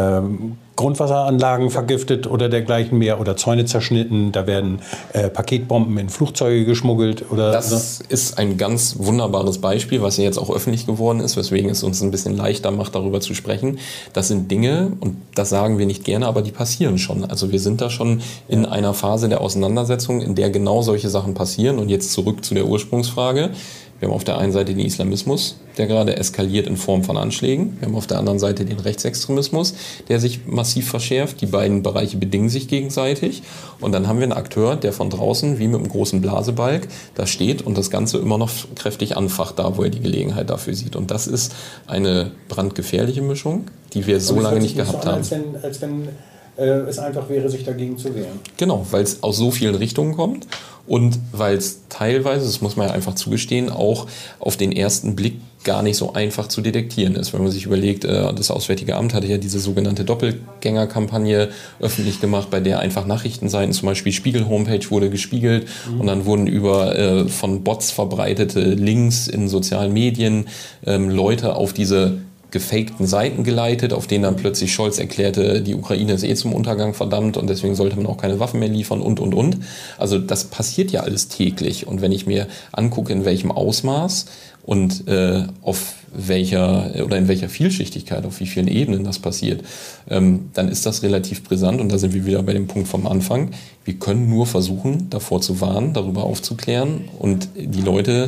Grundwasseranlagen vergiftet oder dergleichen mehr oder Zäune zerschnitten, da werden Paketbomben in Flugzeuge geschmuggelt. Das ist ein ganz wunderbares Beispiel, was ja jetzt auch öffentlich geworden ist, weswegen es uns ein bisschen leichter macht, darüber zu sprechen. Das sind Dinge, und das sagen wir nicht gerne, aber die passieren schon. Also wir sind da schon in einer Phase der Auseinandersetzung, in der genau solche Sachen passieren. Und jetzt zurück zu der Ursprungsfrage. Wir haben auf der einen Seite den Islamismus, der gerade eskaliert in Form von Anschlägen. Wir haben auf der anderen Seite den Rechtsextremismus, der sich massiv verschärft. Die beiden Bereiche bedingen sich gegenseitig. Und dann haben wir einen Akteur, der von draußen wie mit einem großen Blasebalg da steht und das Ganze immer noch kräftig anfacht, da wo er die Gelegenheit dafür sieht. Und das ist eine brandgefährliche Mischung, die wir so lange nicht gehabt haben. Als wenn es einfach wäre, sich dagegen zu wehren. Genau, weil es aus so vielen Richtungen kommt und weil es teilweise, das muss man ja einfach zugestehen, auch auf den ersten Blick gar nicht so einfach zu detektieren ist. Wenn man sich überlegt, das Auswärtige Amt hatte ja diese sogenannte Doppelgängerkampagne öffentlich gemacht, bei der einfach Nachrichtenseiten, zum Beispiel Spiegel-Homepage wurde gespiegelt und dann wurden über von Bots verbreitete Links in sozialen Medien Leute auf diese gefakten Seiten geleitet, auf denen dann plötzlich Scholz erklärte, die Ukraine ist zum Untergang verdammt und deswegen sollte man auch keine Waffen mehr liefern und. Also das passiert ja alles täglich. Und wenn ich mir angucke, in welchem Ausmaß und auf welcher oder in welcher Vielschichtigkeit, auf wie vielen Ebenen das passiert, dann ist das relativ brisant. Und da sind wir wieder bei dem Punkt vom Anfang. Wir können nur versuchen, davor zu warnen, darüber aufzuklären und die Leute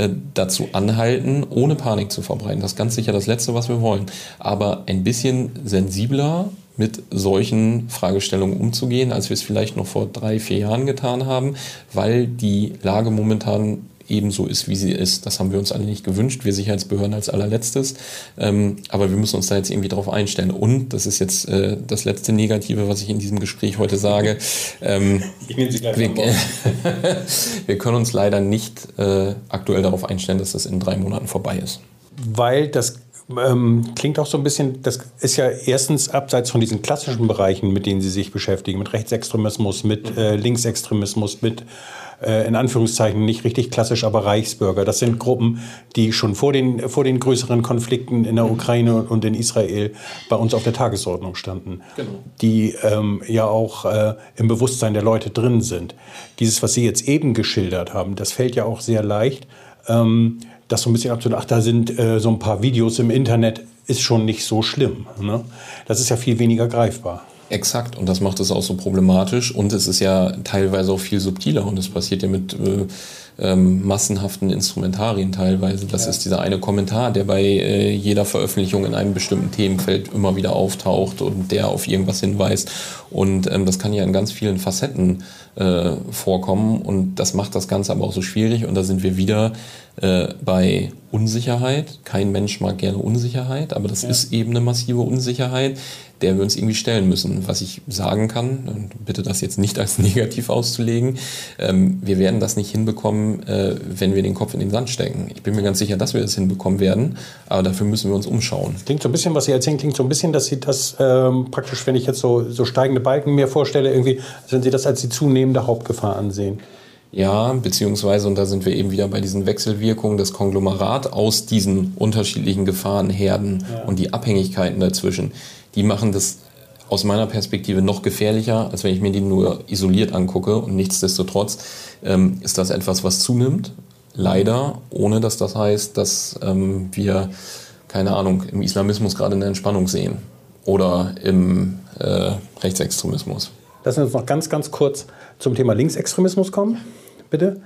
dazu anhalten, ohne Panik zu verbreiten. Das ist ganz sicher das Letzte, was wir wollen. Aber ein bisschen sensibler mit solchen Fragestellungen umzugehen, als wir es vielleicht noch vor 3-4 Jahren getan haben, weil die Lage momentan ebenso ist, wie sie ist. Das haben wir uns alle nicht gewünscht, wir Sicherheitsbehörden als allerletztes. Aber wir müssen uns da jetzt irgendwie drauf einstellen. Und, das ist jetzt das letzte Negative, was ich in diesem Gespräch heute sage, ich nehme Sie gleich wir können uns leider nicht aktuell darauf einstellen, dass das in 3 Monaten vorbei ist. Weil das klingt auch so ein bisschen, das ist ja erstens abseits von diesen klassischen Bereichen, mit denen Sie sich beschäftigen, mit Rechtsextremismus, mit Linksextremismus, mit in Anführungszeichen nicht richtig klassisch, aber Reichsbürger. Das sind Gruppen, die schon vor den größeren Konflikten in der Ukraine und in Israel bei uns auf der Tagesordnung standen. Genau. Die ja auch im Bewusstsein der Leute drin sind. Dieses, was Sie jetzt eben geschildert haben, das fällt ja auch sehr leicht. Das so ein bisschen abzunehmen, da sind so ein paar Videos im Internet, ist schon nicht so schlimm. Ne? Das ist ja viel weniger greifbar. Exakt, und das macht es auch so problematisch und es ist ja teilweise auch viel subtiler und es passiert ja mit massenhaften Instrumentarien teilweise. Das ist dieser eine Kommentar, der bei jeder Veröffentlichung in einem bestimmten Themenfeld immer wieder auftaucht und der auf irgendwas hinweist. Und das kann ja in ganz vielen Facetten vorkommen und das macht das Ganze aber auch so schwierig und da sind wir wieder bei Unsicherheit. Kein Mensch mag gerne Unsicherheit, aber das ist eben eine massive Unsicherheit, der wir uns irgendwie stellen müssen. Was ich sagen kann, und bitte das jetzt nicht als negativ auszulegen, wir werden das nicht hinbekommen, wenn wir den Kopf in den Sand stecken. Ich bin mir ganz sicher, dass wir das hinbekommen werden, aber dafür müssen wir uns umschauen. Klingt so ein bisschen, was Sie erzählen, klingt so ein bisschen, dass Sie das praktisch, wenn ich jetzt so steigende Balken mir vorstelle, irgendwie, wenn Sie das als die zunehmende Hauptgefahr ansehen. Ja, beziehungsweise, und da sind wir eben wieder bei diesen Wechselwirkungen, das Konglomerat aus diesen unterschiedlichen Gefahrenherden und die Abhängigkeiten dazwischen, die machen das aus meiner Perspektive noch gefährlicher, als wenn ich mir die nur isoliert angucke. Und nichtsdestotrotz ist das etwas, was zunimmt, leider, ohne dass das heißt, dass wir, keine Ahnung, im Islamismus gerade eine Entspannung sehen. oder im Rechtsextremismus. Lassen wir uns noch ganz, ganz kurz zum Thema Linksextremismus kommen, bitte.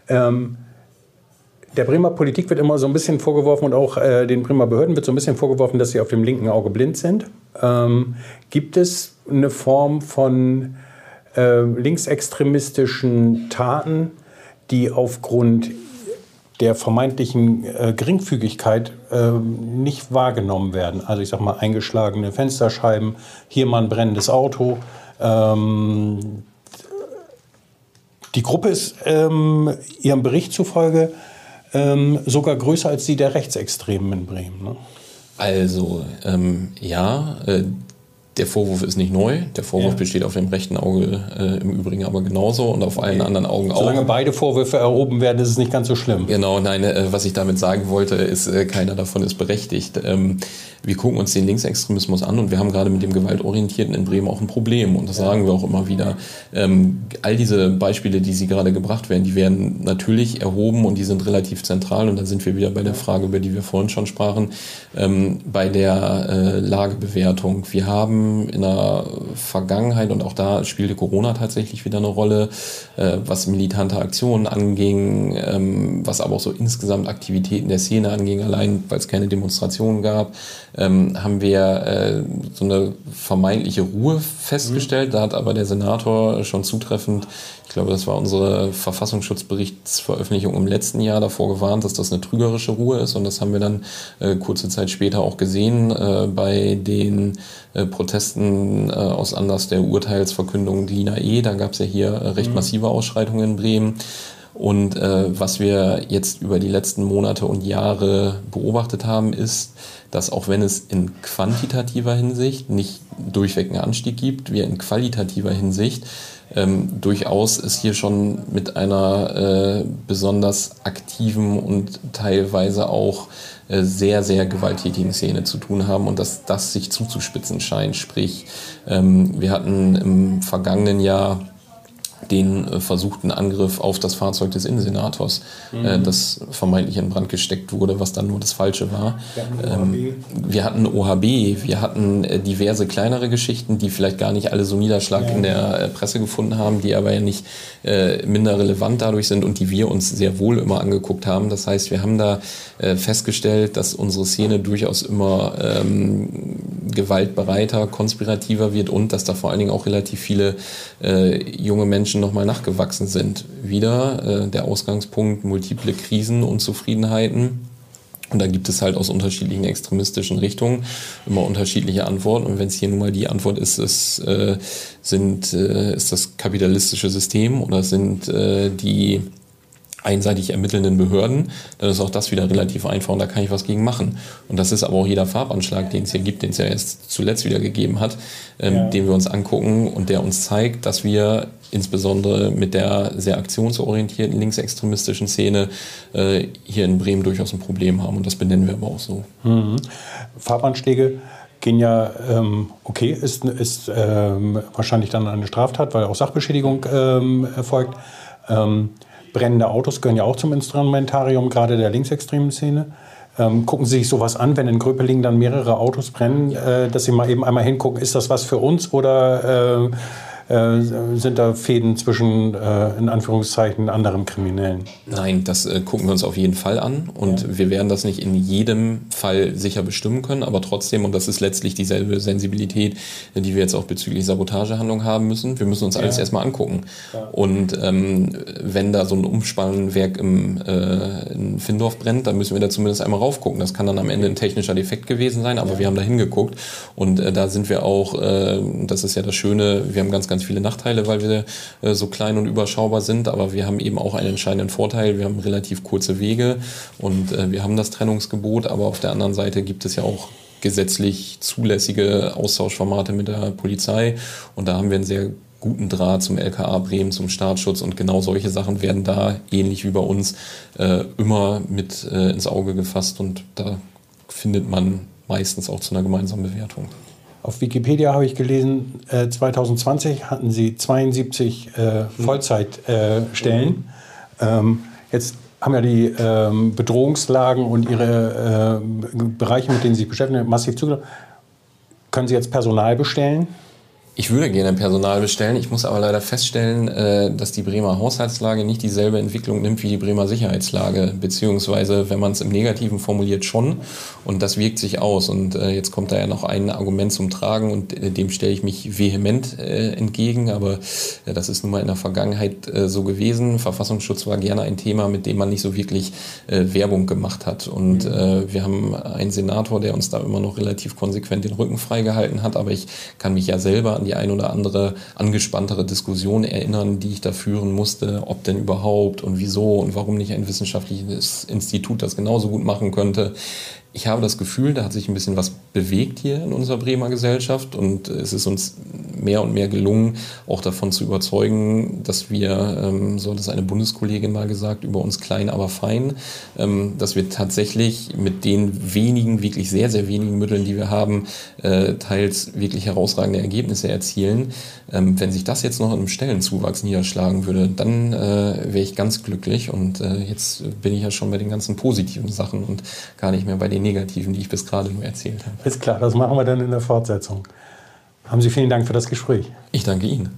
Der Bremer Politik wird immer so ein bisschen vorgeworfen und auch den Bremer Behörden wird so ein bisschen vorgeworfen, dass sie auf dem linken Auge blind sind. Gibt es eine Form von linksextremistischen Taten, die aufgrund der vermeintlichen Geringfügigkeit nicht wahrgenommen werden? Also ich sag mal eingeschlagene Fensterscheiben, hier mal ein brennendes Auto. Die Gruppe ist ihrem Bericht zufolge sogar größer als die der Rechtsextremen in Bremen. Ne? Also der Vorwurf ist nicht neu. Der Vorwurf besteht auf dem rechten Auge im Übrigen aber genauso und auf allen anderen Augen auch. Solange beide Vorwürfe erhoben werden, ist es nicht ganz so schlimm. Genau, nein, was ich damit sagen wollte, ist, keiner davon ist berechtigt. Wir gucken uns den Linksextremismus an und wir haben gerade mit dem Gewaltorientierten in Bremen auch ein Problem und das sagen wir auch immer wieder. All diese Beispiele, die Sie gerade gebracht werden, die werden natürlich erhoben und die sind relativ zentral und da sind wir wieder bei der Frage, über die wir vorhin schon sprachen, bei der Lagebewertung. Wir haben in der Vergangenheit, und auch da spielte Corona tatsächlich wieder eine Rolle, was militante Aktionen anging, was aber auch so insgesamt Aktivitäten der Szene anging, allein weil es keine Demonstrationen gab, haben wir so eine vermeintliche Ruhe festgestellt. Da hat aber der Senator schon zutreffend, ich glaube, das war unsere Verfassungsschutzberichtsveröffentlichung im letzten Jahr, davor gewarnt, dass das eine trügerische Ruhe ist. Und das haben wir dann kurze Zeit später auch gesehen bei den Protesten aus Anlass der Urteilsverkündung Lina E. Da gab es ja hier recht massive Ausschreitungen in Bremen. Und was wir jetzt über die letzten Monate und Jahre beobachtet haben, ist, dass auch wenn es in quantitativer Hinsicht nicht durchweg einen Anstieg gibt, wir in qualitativer Hinsicht durchaus es hier schon mit einer besonders aktiven und teilweise auch sehr, sehr gewalttätigen Szene zu tun haben und dass das sich zuzuspitzen scheint. Sprich, wir hatten im vergangenen Jahr den versuchten Angriff auf das Fahrzeug des Innensenators, das vermeintlich in Brand gesteckt wurde, was dann nur das Falsche war. Wir hatten OHB, wir hatten diverse kleinere Geschichten, die vielleicht gar nicht alle so Niederschlag in der Presse gefunden haben, die aber ja nicht minder relevant dadurch sind und die wir uns sehr wohl immer angeguckt haben. Das heißt, wir haben da festgestellt, dass unsere Szene durchaus immer gewaltbereiter, konspirativer wird und dass da vor allen Dingen auch relativ viele junge Menschen nochmal nachgewachsen sind. Wieder der Ausgangspunkt, multiple Krisen, Unzufriedenheiten. Und da gibt es halt aus unterschiedlichen extremistischen Richtungen immer unterschiedliche Antworten. Und wenn es hier nun mal die Antwort ist, ist das kapitalistische System oder sind die einseitig ermittelnden Behörden, dann ist auch das wieder relativ einfach und da kann ich was gegen machen. Und das ist aber auch jeder Farbanschlag, den es hier gibt, den es ja erst zuletzt wieder gegeben hat, den wir uns angucken und der uns zeigt, dass wir insbesondere mit der sehr aktionsorientierten linksextremistischen Szene hier in Bremen durchaus ein Problem haben und das benennen wir aber auch so. Farbanschläge gehen ja, ist wahrscheinlich dann eine Straftat, weil auch Sachbeschädigung erfolgt. Brennende Autos gehören ja auch zum Instrumentarium, gerade der linksextremen Szene. Gucken Sie sich sowas an, wenn in Gröpelingen dann mehrere Autos brennen, dass Sie mal eben einmal hingucken, ist das was für uns oder sind da Fäden zwischen, in Anführungszeichen, anderen Kriminellen? Nein, das gucken wir uns auf jeden Fall an und wir werden das nicht in jedem Fall sicher bestimmen können, aber trotzdem, und das ist letztlich dieselbe Sensibilität, die wir jetzt auch bezüglich Sabotagehandlungen haben müssen, wir müssen uns alles erstmal angucken. Und wenn da so ein Umspannwerk in Findorf brennt, dann müssen wir da zumindest einmal raufgucken. Das kann dann am Ende ein technischer Defekt gewesen sein, aber wir haben da hingeguckt und da sind wir auch, das ist ja das Schöne, wir haben ganz viele Nachteile, weil wir so klein und überschaubar sind, aber wir haben eben auch einen entscheidenden Vorteil, wir haben relativ kurze Wege und wir haben das Trennungsgebot, aber auf der anderen Seite gibt es ja auch gesetzlich zulässige Austauschformate mit der Polizei und da haben wir einen sehr guten Draht zum LKA Bremen, zum Staatsschutz und genau solche Sachen werden da, ähnlich wie bei uns, immer mit ins Auge gefasst und da findet man meistens auch zu einer gemeinsamen Bewertung. Auf Wikipedia habe ich gelesen, 2020 hatten Sie 72 Vollzeitstellen. Jetzt haben ja die Bedrohungslagen und ihre Bereiche, mit denen Sie sich beschäftigen, massiv zugenommen. können Sie jetzt Personal bestellen? Ich würde gerne Personal bestellen. Ich muss aber leider feststellen, dass die Bremer Haushaltslage nicht dieselbe Entwicklung nimmt wie die Bremer Sicherheitslage. Beziehungsweise, wenn man es im Negativen formuliert, schon. Und das wirkt sich aus. Und jetzt kommt da ja noch ein Argument zum Tragen und dem stelle ich mich vehement entgegen. Aber das ist nun mal in der Vergangenheit so gewesen. Verfassungsschutz war gerne ein Thema, mit dem man nicht so wirklich Werbung gemacht hat. Und wir haben einen Senator, der uns da immer noch relativ konsequent den Rücken freigehalten hat. Aber ich kann mich ja selber an die ein oder andere angespanntere Diskussion erinnern, die ich da führen musste, ob denn überhaupt und wieso und warum nicht ein wissenschaftliches Institut das genauso gut machen könnte. Ich habe das Gefühl, da hat sich ein bisschen was bewegt hier in unserer Bremer Gesellschaft und es ist uns mehr und mehr gelungen, auch davon zu überzeugen, dass wir, so hat es eine Bundeskollegin mal gesagt, über uns klein, aber fein, dass wir tatsächlich mit den wenigen, wirklich sehr, sehr wenigen Mitteln, die wir haben, teils wirklich herausragende Ergebnisse erzielen. Wenn sich das jetzt noch in einem Stellenzuwachs niederschlagen würde, dann wäre ich ganz glücklich und jetzt bin ich ja schon bei den ganzen positiven Sachen und gar nicht mehr bei den negativen, die ich bis gerade nur erzählt habe. Ist klar, das machen wir dann in der Fortsetzung. Haben Sie vielen Dank für das Gespräch. Ich danke Ihnen.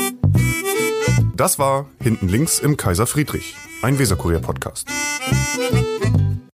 Das war Hinten links im Kaiser Friedrich, ein Weserkurier-Podcast.